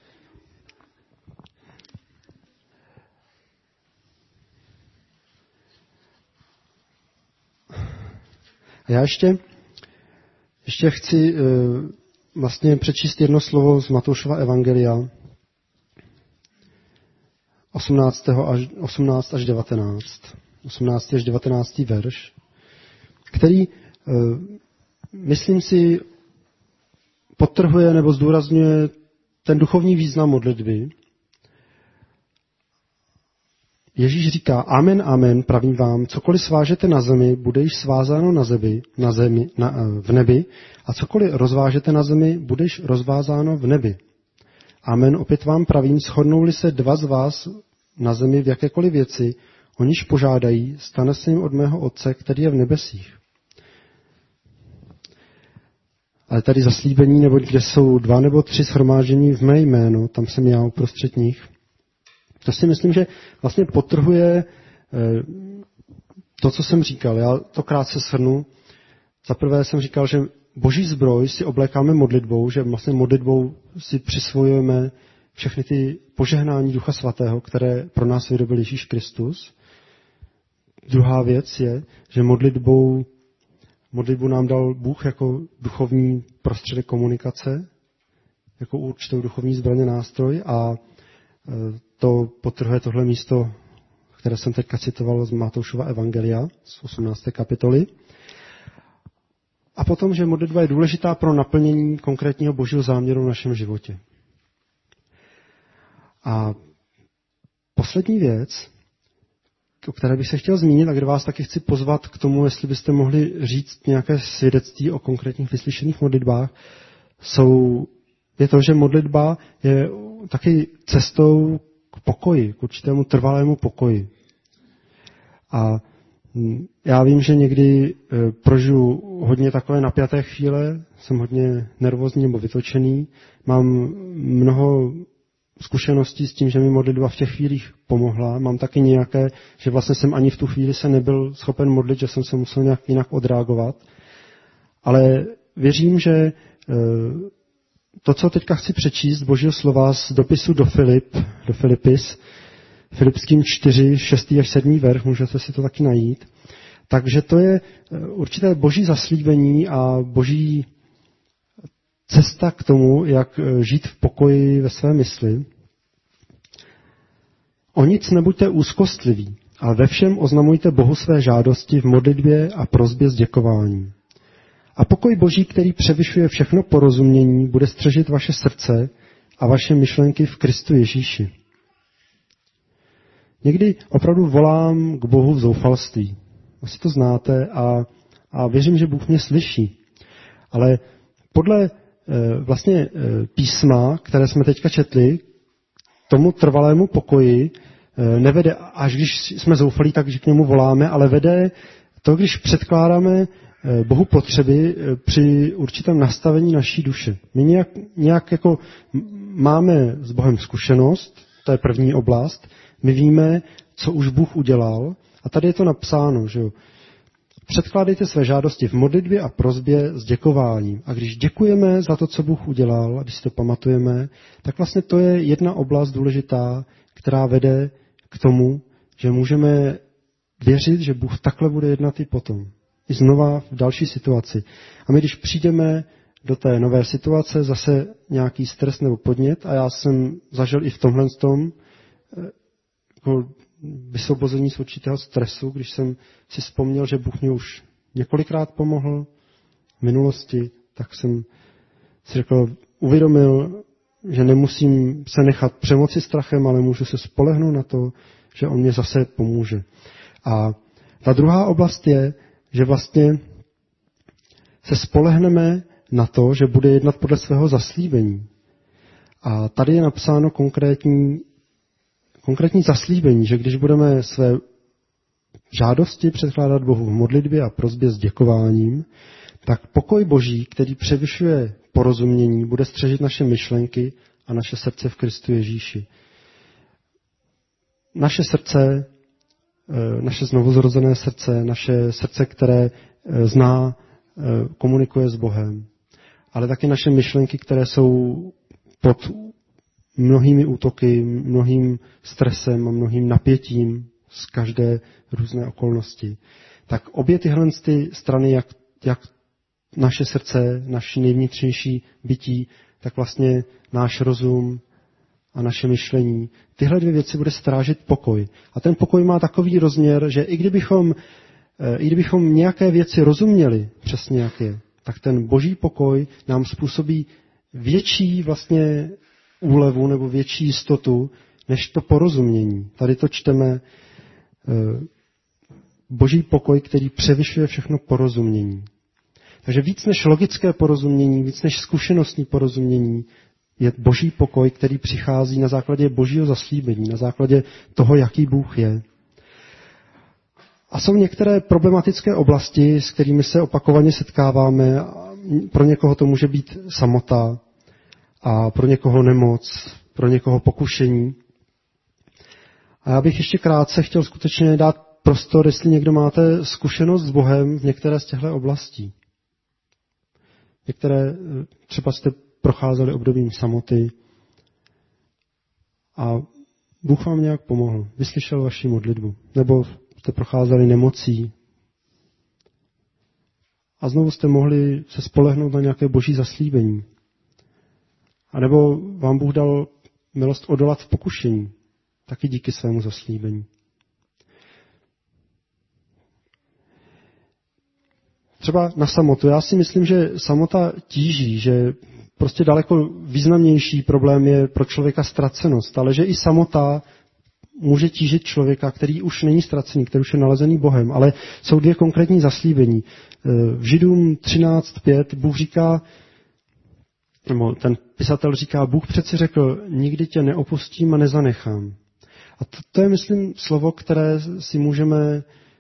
A já ještě chci vlastně přečíst jedno slovo z Matoušova evangelia, 18 až 19. 18 až 19. verš, který, myslím si, podtrhuje nebo zdůrazňuje ten duchovní význam modlitby. Ježíš říká, amen, amen, pravím vám, cokoliv svážete na zemi, bude již svázáno v nebi, a cokoliv rozvážete na zemi, bude již rozvázáno v nebi. Amen, opět vám pravím, shodnou-li se 2 z vás na zemi v jakékoliv věci, o níž požádají, stane se jim od mého Otce, který je v nebesích. Ale tady zaslíbení, nebo kde jsou 2 nebo 3 shromáždění v mé jméno, tam jsem já uprostřed nich. To si myslím, že vlastně podtrhuje to, co jsem říkal. Já to krátce shrnu. Za prvé jsem říkal, že boží zbroj si oblékáme modlitbou, že vlastně modlitbou si přisvojujeme všechny ty požehnání Ducha Svatého, které pro nás vyrobil Ježíš Kristus. Druhá věc je, že modlitbu nám dal Bůh jako duchovní prostředek komunikace, jako určitou duchovní zbraně nástroj a to podtrhuje tohle místo, které jsem teďka citoval z Matoušova evangelia z 18. kapitoly. A potom, že modlitba je důležitá pro naplnění konkrétního božího záměru v našem životě. A poslední věc, o které bych se chtěl zmínit a kde vás taky chci pozvat k tomu, jestli byste mohli říct nějaké svědectví o konkrétních vyslyšených modlitbách, je to, že modlitba je taky cestou k pokoji, k určitému trvalému pokoji. A já vím, že někdy prožiju hodně takové napjaté chvíle, jsem hodně nervózní nebo vytočený, mám mnoho zkušeností s tím, že mi modlitba v těch chvílích pomohla. Mám taky nějaké, že vlastně jsem ani v tu chvíli se nebyl schopen modlit, že jsem se musel nějak jinak odreagovat. Ale věřím, že to, co teďka chci přečíst, Božího slova z dopisu do Filipis, Filipským 4, 6. až 7. verš, můžete si to taky najít. Takže to je určité boží zaslíbení a boží cesta k tomu, jak žít v pokoji ve své mysli. O nic nebuďte úzkostliví, ale ve všem oznamujte Bohu své žádosti v modlitbě a prosbě s děkováním. A pokoj Boží, který převyšuje všechno porozumění, bude střežit vaše srdce a vaše myšlenky v Kristu Ježíši. Někdy opravdu volám k Bohu v zoufalství. Asi to znáte a věřím, že Bůh mě slyší. Ale podle vlastně písma, které jsme teďka četli, tomu trvalému pokoji nevede, až když jsme zoufalí, tak k němu voláme, ale vede to, když předkládáme Bohu potřeby při určitém nastavení naší duše. My nějak jako máme s Bohem zkušenost, to je první oblast, my víme, co už Bůh udělal a tady je to napsáno, že jo. Předkládejte své žádosti v modlitbě a prosbě s děkováním. A když děkujeme za to, co Bůh udělal, a když si to pamatujeme, tak vlastně to je jedna oblast důležitá, která vede k tomu, že můžeme věřit, že Bůh takhle bude jednat i potom. I znova v další situaci. A my, když přijdeme do té nové situace, zase nějaký stres nebo podnět, a já jsem zažil i v tomhle jako vysvobození z určitého stresu, když jsem si vzpomněl, že Bůh mě už několikrát pomohl v minulosti, tak jsem si řekl, uvědomil, že nemusím se nechat přemoci strachem, ale můžu se spolehnout na to, že on mě zase pomůže. A ta druhá oblast je, že vlastně se spolehneme na to, že bude jednat podle svého zaslíbení. A tady je napsáno konkrétní zaslíbení, že když budeme své žádosti předkládat Bohu v modlitbě a prosbě s děkováním, tak pokoj Boží, který převyšuje porozumění, bude střežit naše myšlenky a naše srdce v Kristu Ježíši. Naše srdce, naše znovuzrozené srdce, naše srdce, které zná, komunikuje s Bohem, ale taky naše myšlenky, které jsou pod mnohými útoky, mnohým stresem a mnohým napětím z každé různé okolnosti. Tak obě tyhle strany, jak naše srdce, naše nejvnitřnější bytí, tak vlastně náš rozum a naše myšlení. Tyhle dvě věci bude strážit pokoj. A ten pokoj má takový rozměr, že i kdybychom nějaké věci rozuměli přesně jak je, tak ten boží pokoj nám způsobí větší vlastně úlevu nebo větší jistotu, než to porozumění. Tady to čteme boží pokoj, který převyšuje všechno porozumění. Takže víc než logické porozumění, víc než zkušenostní porozumění, je boží pokoj, který přichází na základě božího zaslíbení, na základě toho, jaký Bůh je. A jsou některé problematické oblasti, s kterými se opakovaně setkáváme. pro někoho to může být samota a pro někoho nemoc, pro někoho pokušení. A já bych ještě krátce chtěl skutečně dát prostor, jestli někdo máte zkušenost s Bohem v některé z těchto oblastí. Některé třeba jste procházeli obdobím samoty a Bůh vám nějak pomohl, vyslyšel vaši modlitbu. Nebo jste procházeli nemocí a znovu jste mohli se spolehnout na nějaké boží zaslíbení. A nebo vám Bůh dal milost odolat v pokušení, taky díky svému zaslíbení. Třeba na samotu. Já si myslím, že samota tíží, že prostě daleko významnější problém je pro člověka ztracenost, ale že i samota může tížit člověka, který už není ztracený, který už je nalezený Bohem, ale jsou dvě konkrétní zaslíbení. V Židům 13.5 Bůh říká, nebo ten pisatel říká, Bůh přeci řekl, nikdy tě neopustím a nezanechám. A to je, myslím, slovo, které si můžeme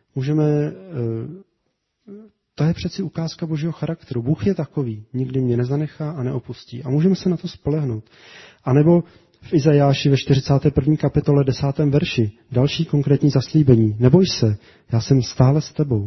to je přeci ukázka Božího charakteru. Bůh je takový, nikdy mě nezanechá a neopustí. A můžeme se na to spolehnout. A nebo v Izajáši ve 41. kapitole 10. verši další konkrétní zaslíbení. Neboj se, já jsem stále s tebou.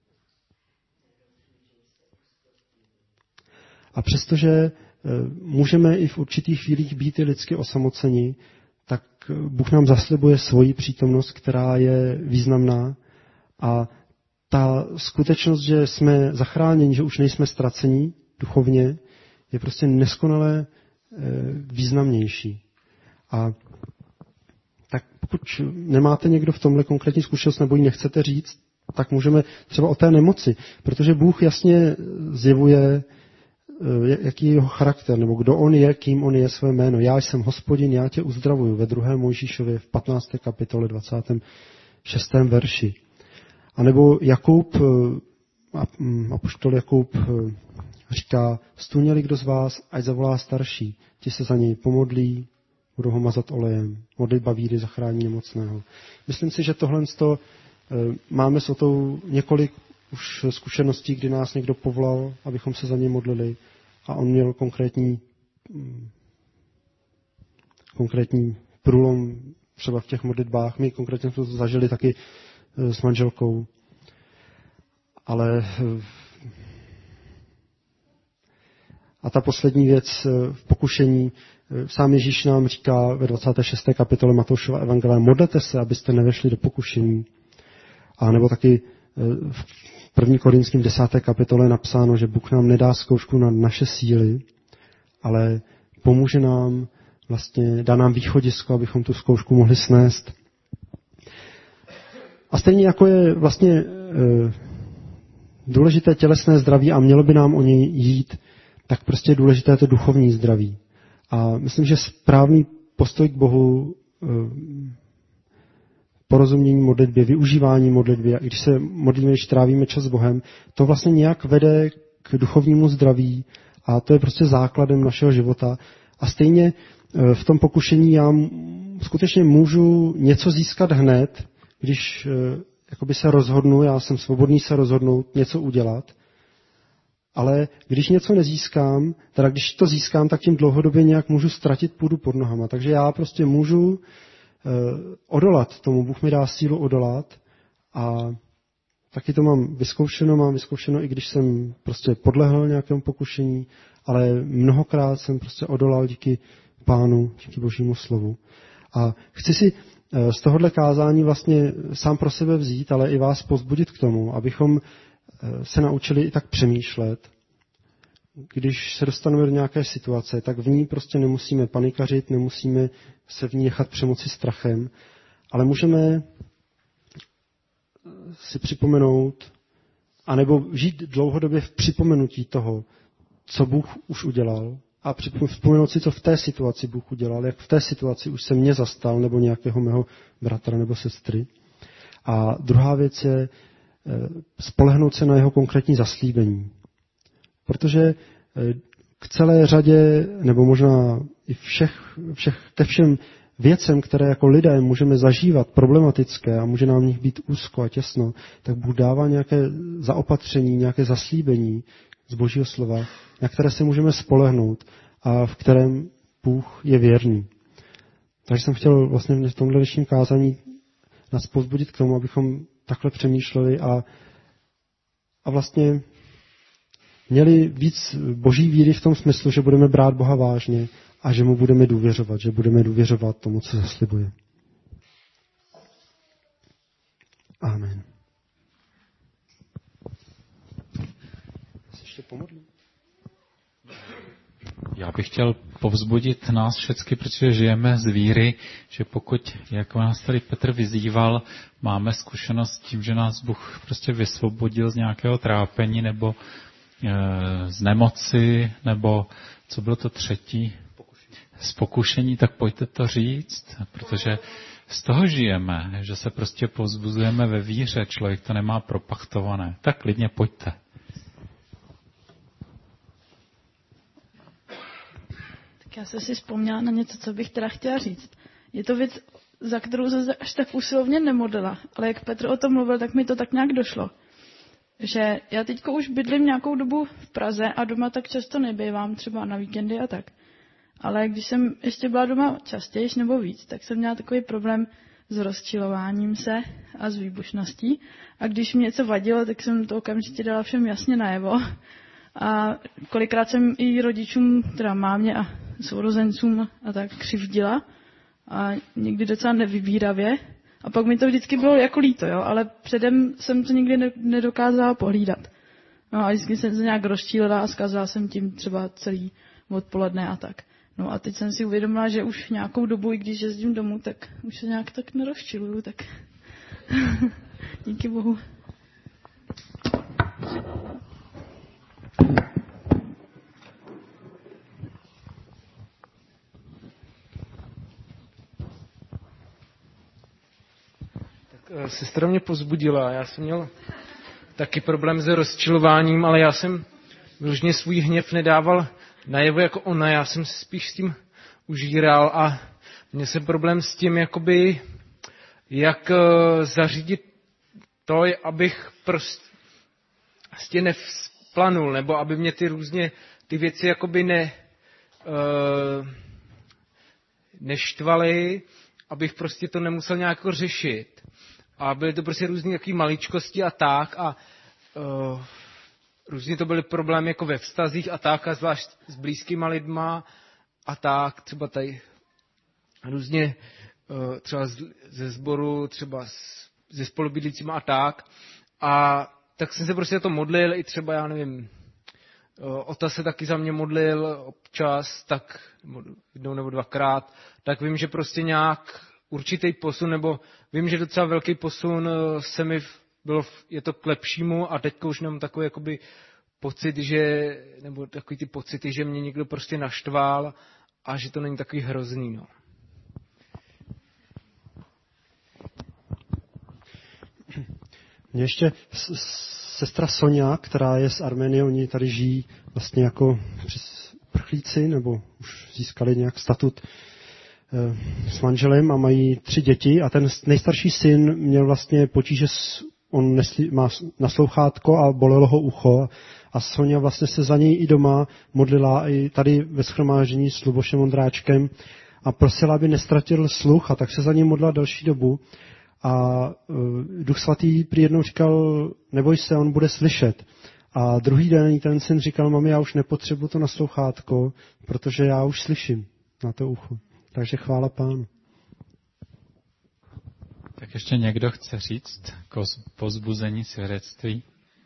A přestože můžeme i v určitých chvílích být i lidsky osamoceni, tak Bůh nám zaslibuje svoji přítomnost, která je významná. A ta skutečnost, že jsme zachráněni, že už nejsme ztracení duchovně, je prostě neskonale významnější. A tak pokud nemáte někdo v tomhle konkrétní zkušenost nebo ji nechcete říct, tak můžeme třeba o té nemoci, protože Bůh jasně zjevuje, jaký je jeho charakter, nebo kdo on je, kým on je, své jméno. Já jsem Hospodin, já tě uzdravuju, ve 2. Mojžíšově v 15. kapitole 26. verši. A nebo Jakub, apoštol Jakub říká, stůněli kdo z vás, ať zavolá starší, ti se za něj pomodlí, budou ho mazat olejem, modlitba víry zachrání nemocného. Myslím si, že tohle máme s Otou několik už zkušeností, kdy nás někdo povolal, abychom se za něj modlili a on měl konkrétní průlom třeba v těch modlitbách. My konkrétně jsme to zažili taky s manželkou. Ale a ta poslední věc v pokušení, sám Ježíš nám říká ve 26. kapitole Matoušova evangelia, modlete se, abyste nevešli do pokušení. A nebo taky v 1. Korinským 10. kapitole je napsáno, že Bůh nám nedá zkoušku na naše síly, ale pomůže nám, vlastně dá nám východisko, abychom tu zkoušku mohli snést. A stejně jako je vlastně důležité tělesné zdraví a mělo by nám o něj jít, tak prostě je důležité to duchovní zdraví. A myslím, že správný postoj k Bohu, porozumění modlitbě, využívání modlitby, a když se modlíme, když trávíme čas s Bohem, to vlastně nějak vede k duchovnímu zdraví a to je prostě základem našeho života. A stejně v tom pokušení já skutečně můžu něco získat hned, když jakoby se rozhodnu, já jsem svobodný se rozhodnout něco udělat, ale když něco nezískám, teda když to získám, tak tím dlouhodobě nějak můžu ztratit půdu pod nohama. Takže já prostě můžu odolat tomu, Bůh mi dá sílu odolat a taky to mám vyzkoušeno, i když jsem prostě podlehl nějakému pokušení, ale mnohokrát jsem prostě odolal díky Pánu, díky Božímu slovu. A chci si z tohohle kázání vlastně sám pro sebe vzít, ale i vás povzbudit k tomu, abychom se naučili i tak přemýšlet. Když se dostaneme do nějaké situace, tak v ní prostě nemusíme panikařit, nemusíme se v ní nechat přemoci strachem, ale můžeme si připomenout, anebo žít dlouhodobě v připomenutí toho, co Bůh už udělal, a vzpomenout si, co v té situaci Bůh udělal, jak v té situaci už se mě zastal, nebo nějakého mého bratra nebo sestry. A druhá věc je spolehnout se na jeho konkrétní zaslíbení. Protože k celé řadě, nebo možná i ke všem věcem, které jako lidé můžeme zažívat problematické a může nám v nich být úzko a těsno, tak Bůh dává nějaké zaopatření, nějaké zaslíbení, z Božího slova, na které se můžeme spolehnout a v kterém Bůh je věrný. Takže jsem chtěl vlastně v tomhle dnešním kázání nás povzbudit k tomu, abychom takhle přemýšleli a vlastně měli víc boží víry v tom smyslu, že budeme brát Boha vážně a že mu budeme důvěřovat, že budeme důvěřovat tomu, co zaslibuje. Amen. Ještě pomodlím. Já bych chtěl povzbudit nás všechny, protože žijeme z víry, že pokud, jak nás tady Petr vyzýval, máme zkušenost s tím, že nás Bůh prostě vysvobodil z nějakého trápení nebo z nemoci, nebo co bylo to třetí? Z pokušení, tak pojďte to říct, protože z toho žijeme, že se prostě povzbuzujeme ve víře, člověk to nemá propachtované. Tak klidně pojďte. Já jsem si vzpomněla na něco, co bych teda chtěla říct. Je to věc, za kterou jsem až tak usilovně nemodlila, ale jak Petr o tom mluvil, tak mi to tak nějak došlo. Že já teďko už bydlím nějakou dobu v Praze a doma tak často nebývám, třeba na víkendy a tak. Ale když jsem ještě byla doma častěji nebo víc, tak jsem měla takový problém s rozčilováním se a s výbušností. A když mi něco vadilo, tak jsem to okamžitě dala všem jasně najevo. A kolikrát jsem i rodičům, teda mámě a sourozencům a tak křivdila. A někdy docela nevybíravě. A pak mi to vždycky bylo jako líto, jo? Ale předem jsem to nikdy nedokázala pohlídat. No a vždycky jsem se nějak rozčílila a zkazila jsem tím třeba celý odpoledne a tak. No a teď jsem si uvědomila, že už nějakou dobu, i když jezdím domů, tak už se nějak tak nerozčiluju, tak díky Bohu. Sestra mě povzbudila. Já jsem měl taky problém s rozčilováním, ale já jsem vyloženě svůj hněv nedával najevo jako ona. Já jsem spíš s tím užíral a měl jsem problém s tím, jakoby, jak zařídit to, abych prostě nevzplanul, nebo aby mě ty věci jakoby neštvaly, abych prostě to nemusel nějak řešit. A byly to prostě různé takové maličkosti a tak a různě to byly problémy jako ve vztazích a tak a zvlášť s blízkýma lidma a tak, třeba tady různě třeba ze sboru, třeba se spolubydlícíma a tak. A tak jsem se prostě to modlil i třeba, já nevím, Ota se taky za mě modlil občas, tak jednou nebo dvakrát, tak vím, že prostě nějak určitý posun, nebo vím, že docela velký posun se mi je to k lepšímu a teďka už mám takový jakoby pocit, nebo takový ty pocity, že mě někdo prostě naštval a že to není takový hrozný, no. Mě ještě sestra Sonja, která je z Arménie, oni tady žijí vlastně jako prchlíci, nebo už získali nějak statut s manželem a mají 3 děti a ten nejstarší syn měl vlastně potíže, on má naslouchátko a bolelo ho ucho a Sonja vlastně se za něj i doma modlila i tady ve shromáždění s Lubošem Ondráčkem a prosila, aby nestratil sluch a tak se za něj modlila další dobu a Duch Svatý prý jednou říkal, neboj se, on bude slyšet. A druhý den ten syn říkal, mami, já už nepotřebuji to naslouchátko, protože já už slyším na to ucho. Takže chvála Pánu. Tak ještě někdo chce říct k povzbuzení svědectví?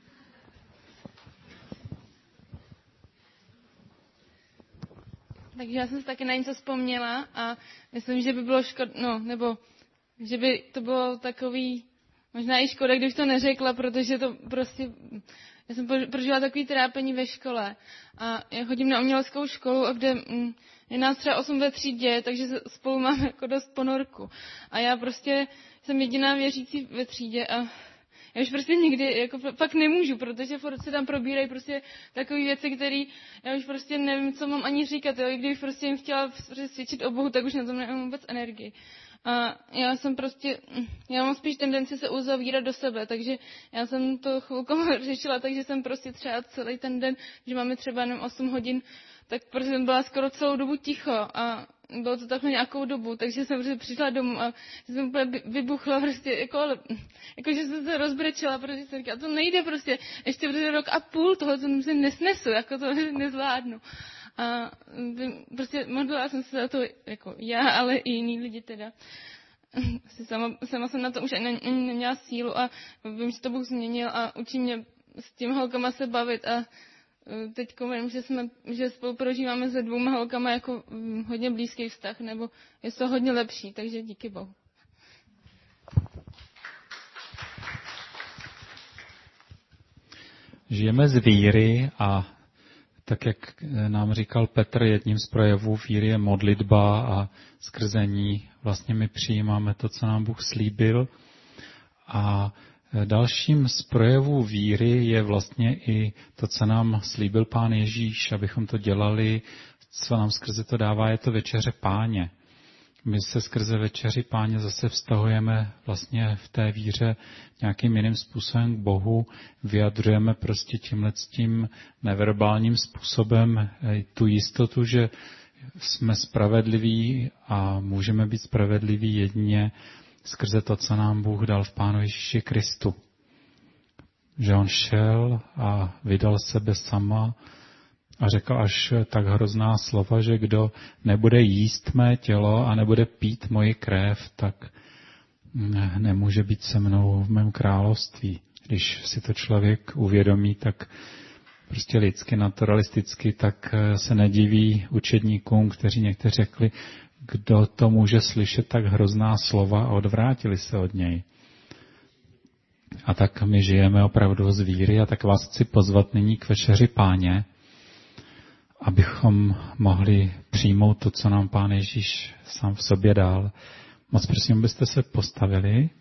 Takže já jsem si taky na něco vzpomněla a myslím, že by bylo nebo že by to bylo takový, možná i škoda, když to neřekla, protože to prostě, já jsem prožila takový trápení ve škole a já chodím na uměleckou školu, a kde je nás třeba 8 ve třídě, takže spolu máme jako dost ponorku. A já prostě jsem jediná věřící ve třídě a já už prostě nikdy jako fakt nemůžu, protože furt se tam probírají prostě takové věci, které já už prostě nevím, co mám ani říkat. Jo? I kdybych prostě jim chtěla svědčit o Bohu, tak už na tom nemám vůbec energii. A já mám spíš tendenci se uzavírat do sebe, takže já jsem to chvilku řešila, takže jsem prostě třeba celý ten den, že máme třeba jenom 8 hodin, tak prostě jsem byla skoro celou dobu ticho a bylo to takhle nějakou dobu, takže jsem prostě přišla domů a jsem úplně vybuchla prostě, jako že jsem se rozbrečela, protože jsem říkala, to nejde prostě, ještě prostě rok a půl toho, co se nesnesu, jako to nezvládnu. A prostě modlila jsem se za to, jako já, ale i jiní lidi teda. Sama jsem na to už neměla sílu a vím, že to Bůh změnil a učí mě s těmi holkama se bavit a teď vím, že spolu prožíváme se 2 holkama jako hodně blízký vztah, nebo je to hodně lepší, takže díky Bohu. Žijeme z víry a tak, jak nám říkal Petr, jedním z projevů víry je modlitba a skrze ní vlastně my přijímáme to, co nám Bůh slíbil. A dalším z projevů víry je vlastně i to, co nám slíbil Pán Ježíš, abychom to dělali, co nám skrze to dává, je to večeře Páně. My se skrze večeři Páně zase vztahujeme vlastně v té víře nějakým jiným způsobem k Bohu, vyjadřujeme prostě tímhletím neverbálním způsobem tu jistotu, že jsme spravedliví a můžeme být spravedliví jedině skrze to, co nám Bůh dal v Pánu Ježíši Kristu. Že on šel a vydal sebe sama a řekl až tak hrozná slova, že kdo nebude jíst mé tělo a nebude pít moji krev, tak nemůže být se mnou v mém království. Když si to člověk uvědomí, tak prostě lidsky, naturalisticky, tak se nediví učedníkům, kteří někteří řekli, kdo to může slyšet tak hrozná slova a odvrátili se od něj. A tak my žijeme opravdu z víry a tak vás chci pozvat nyní k večeři Páně, abychom mohli přijmout to, co nám Pán Ježíš sám v sobě dal. Moc prosím, abyste se postavili.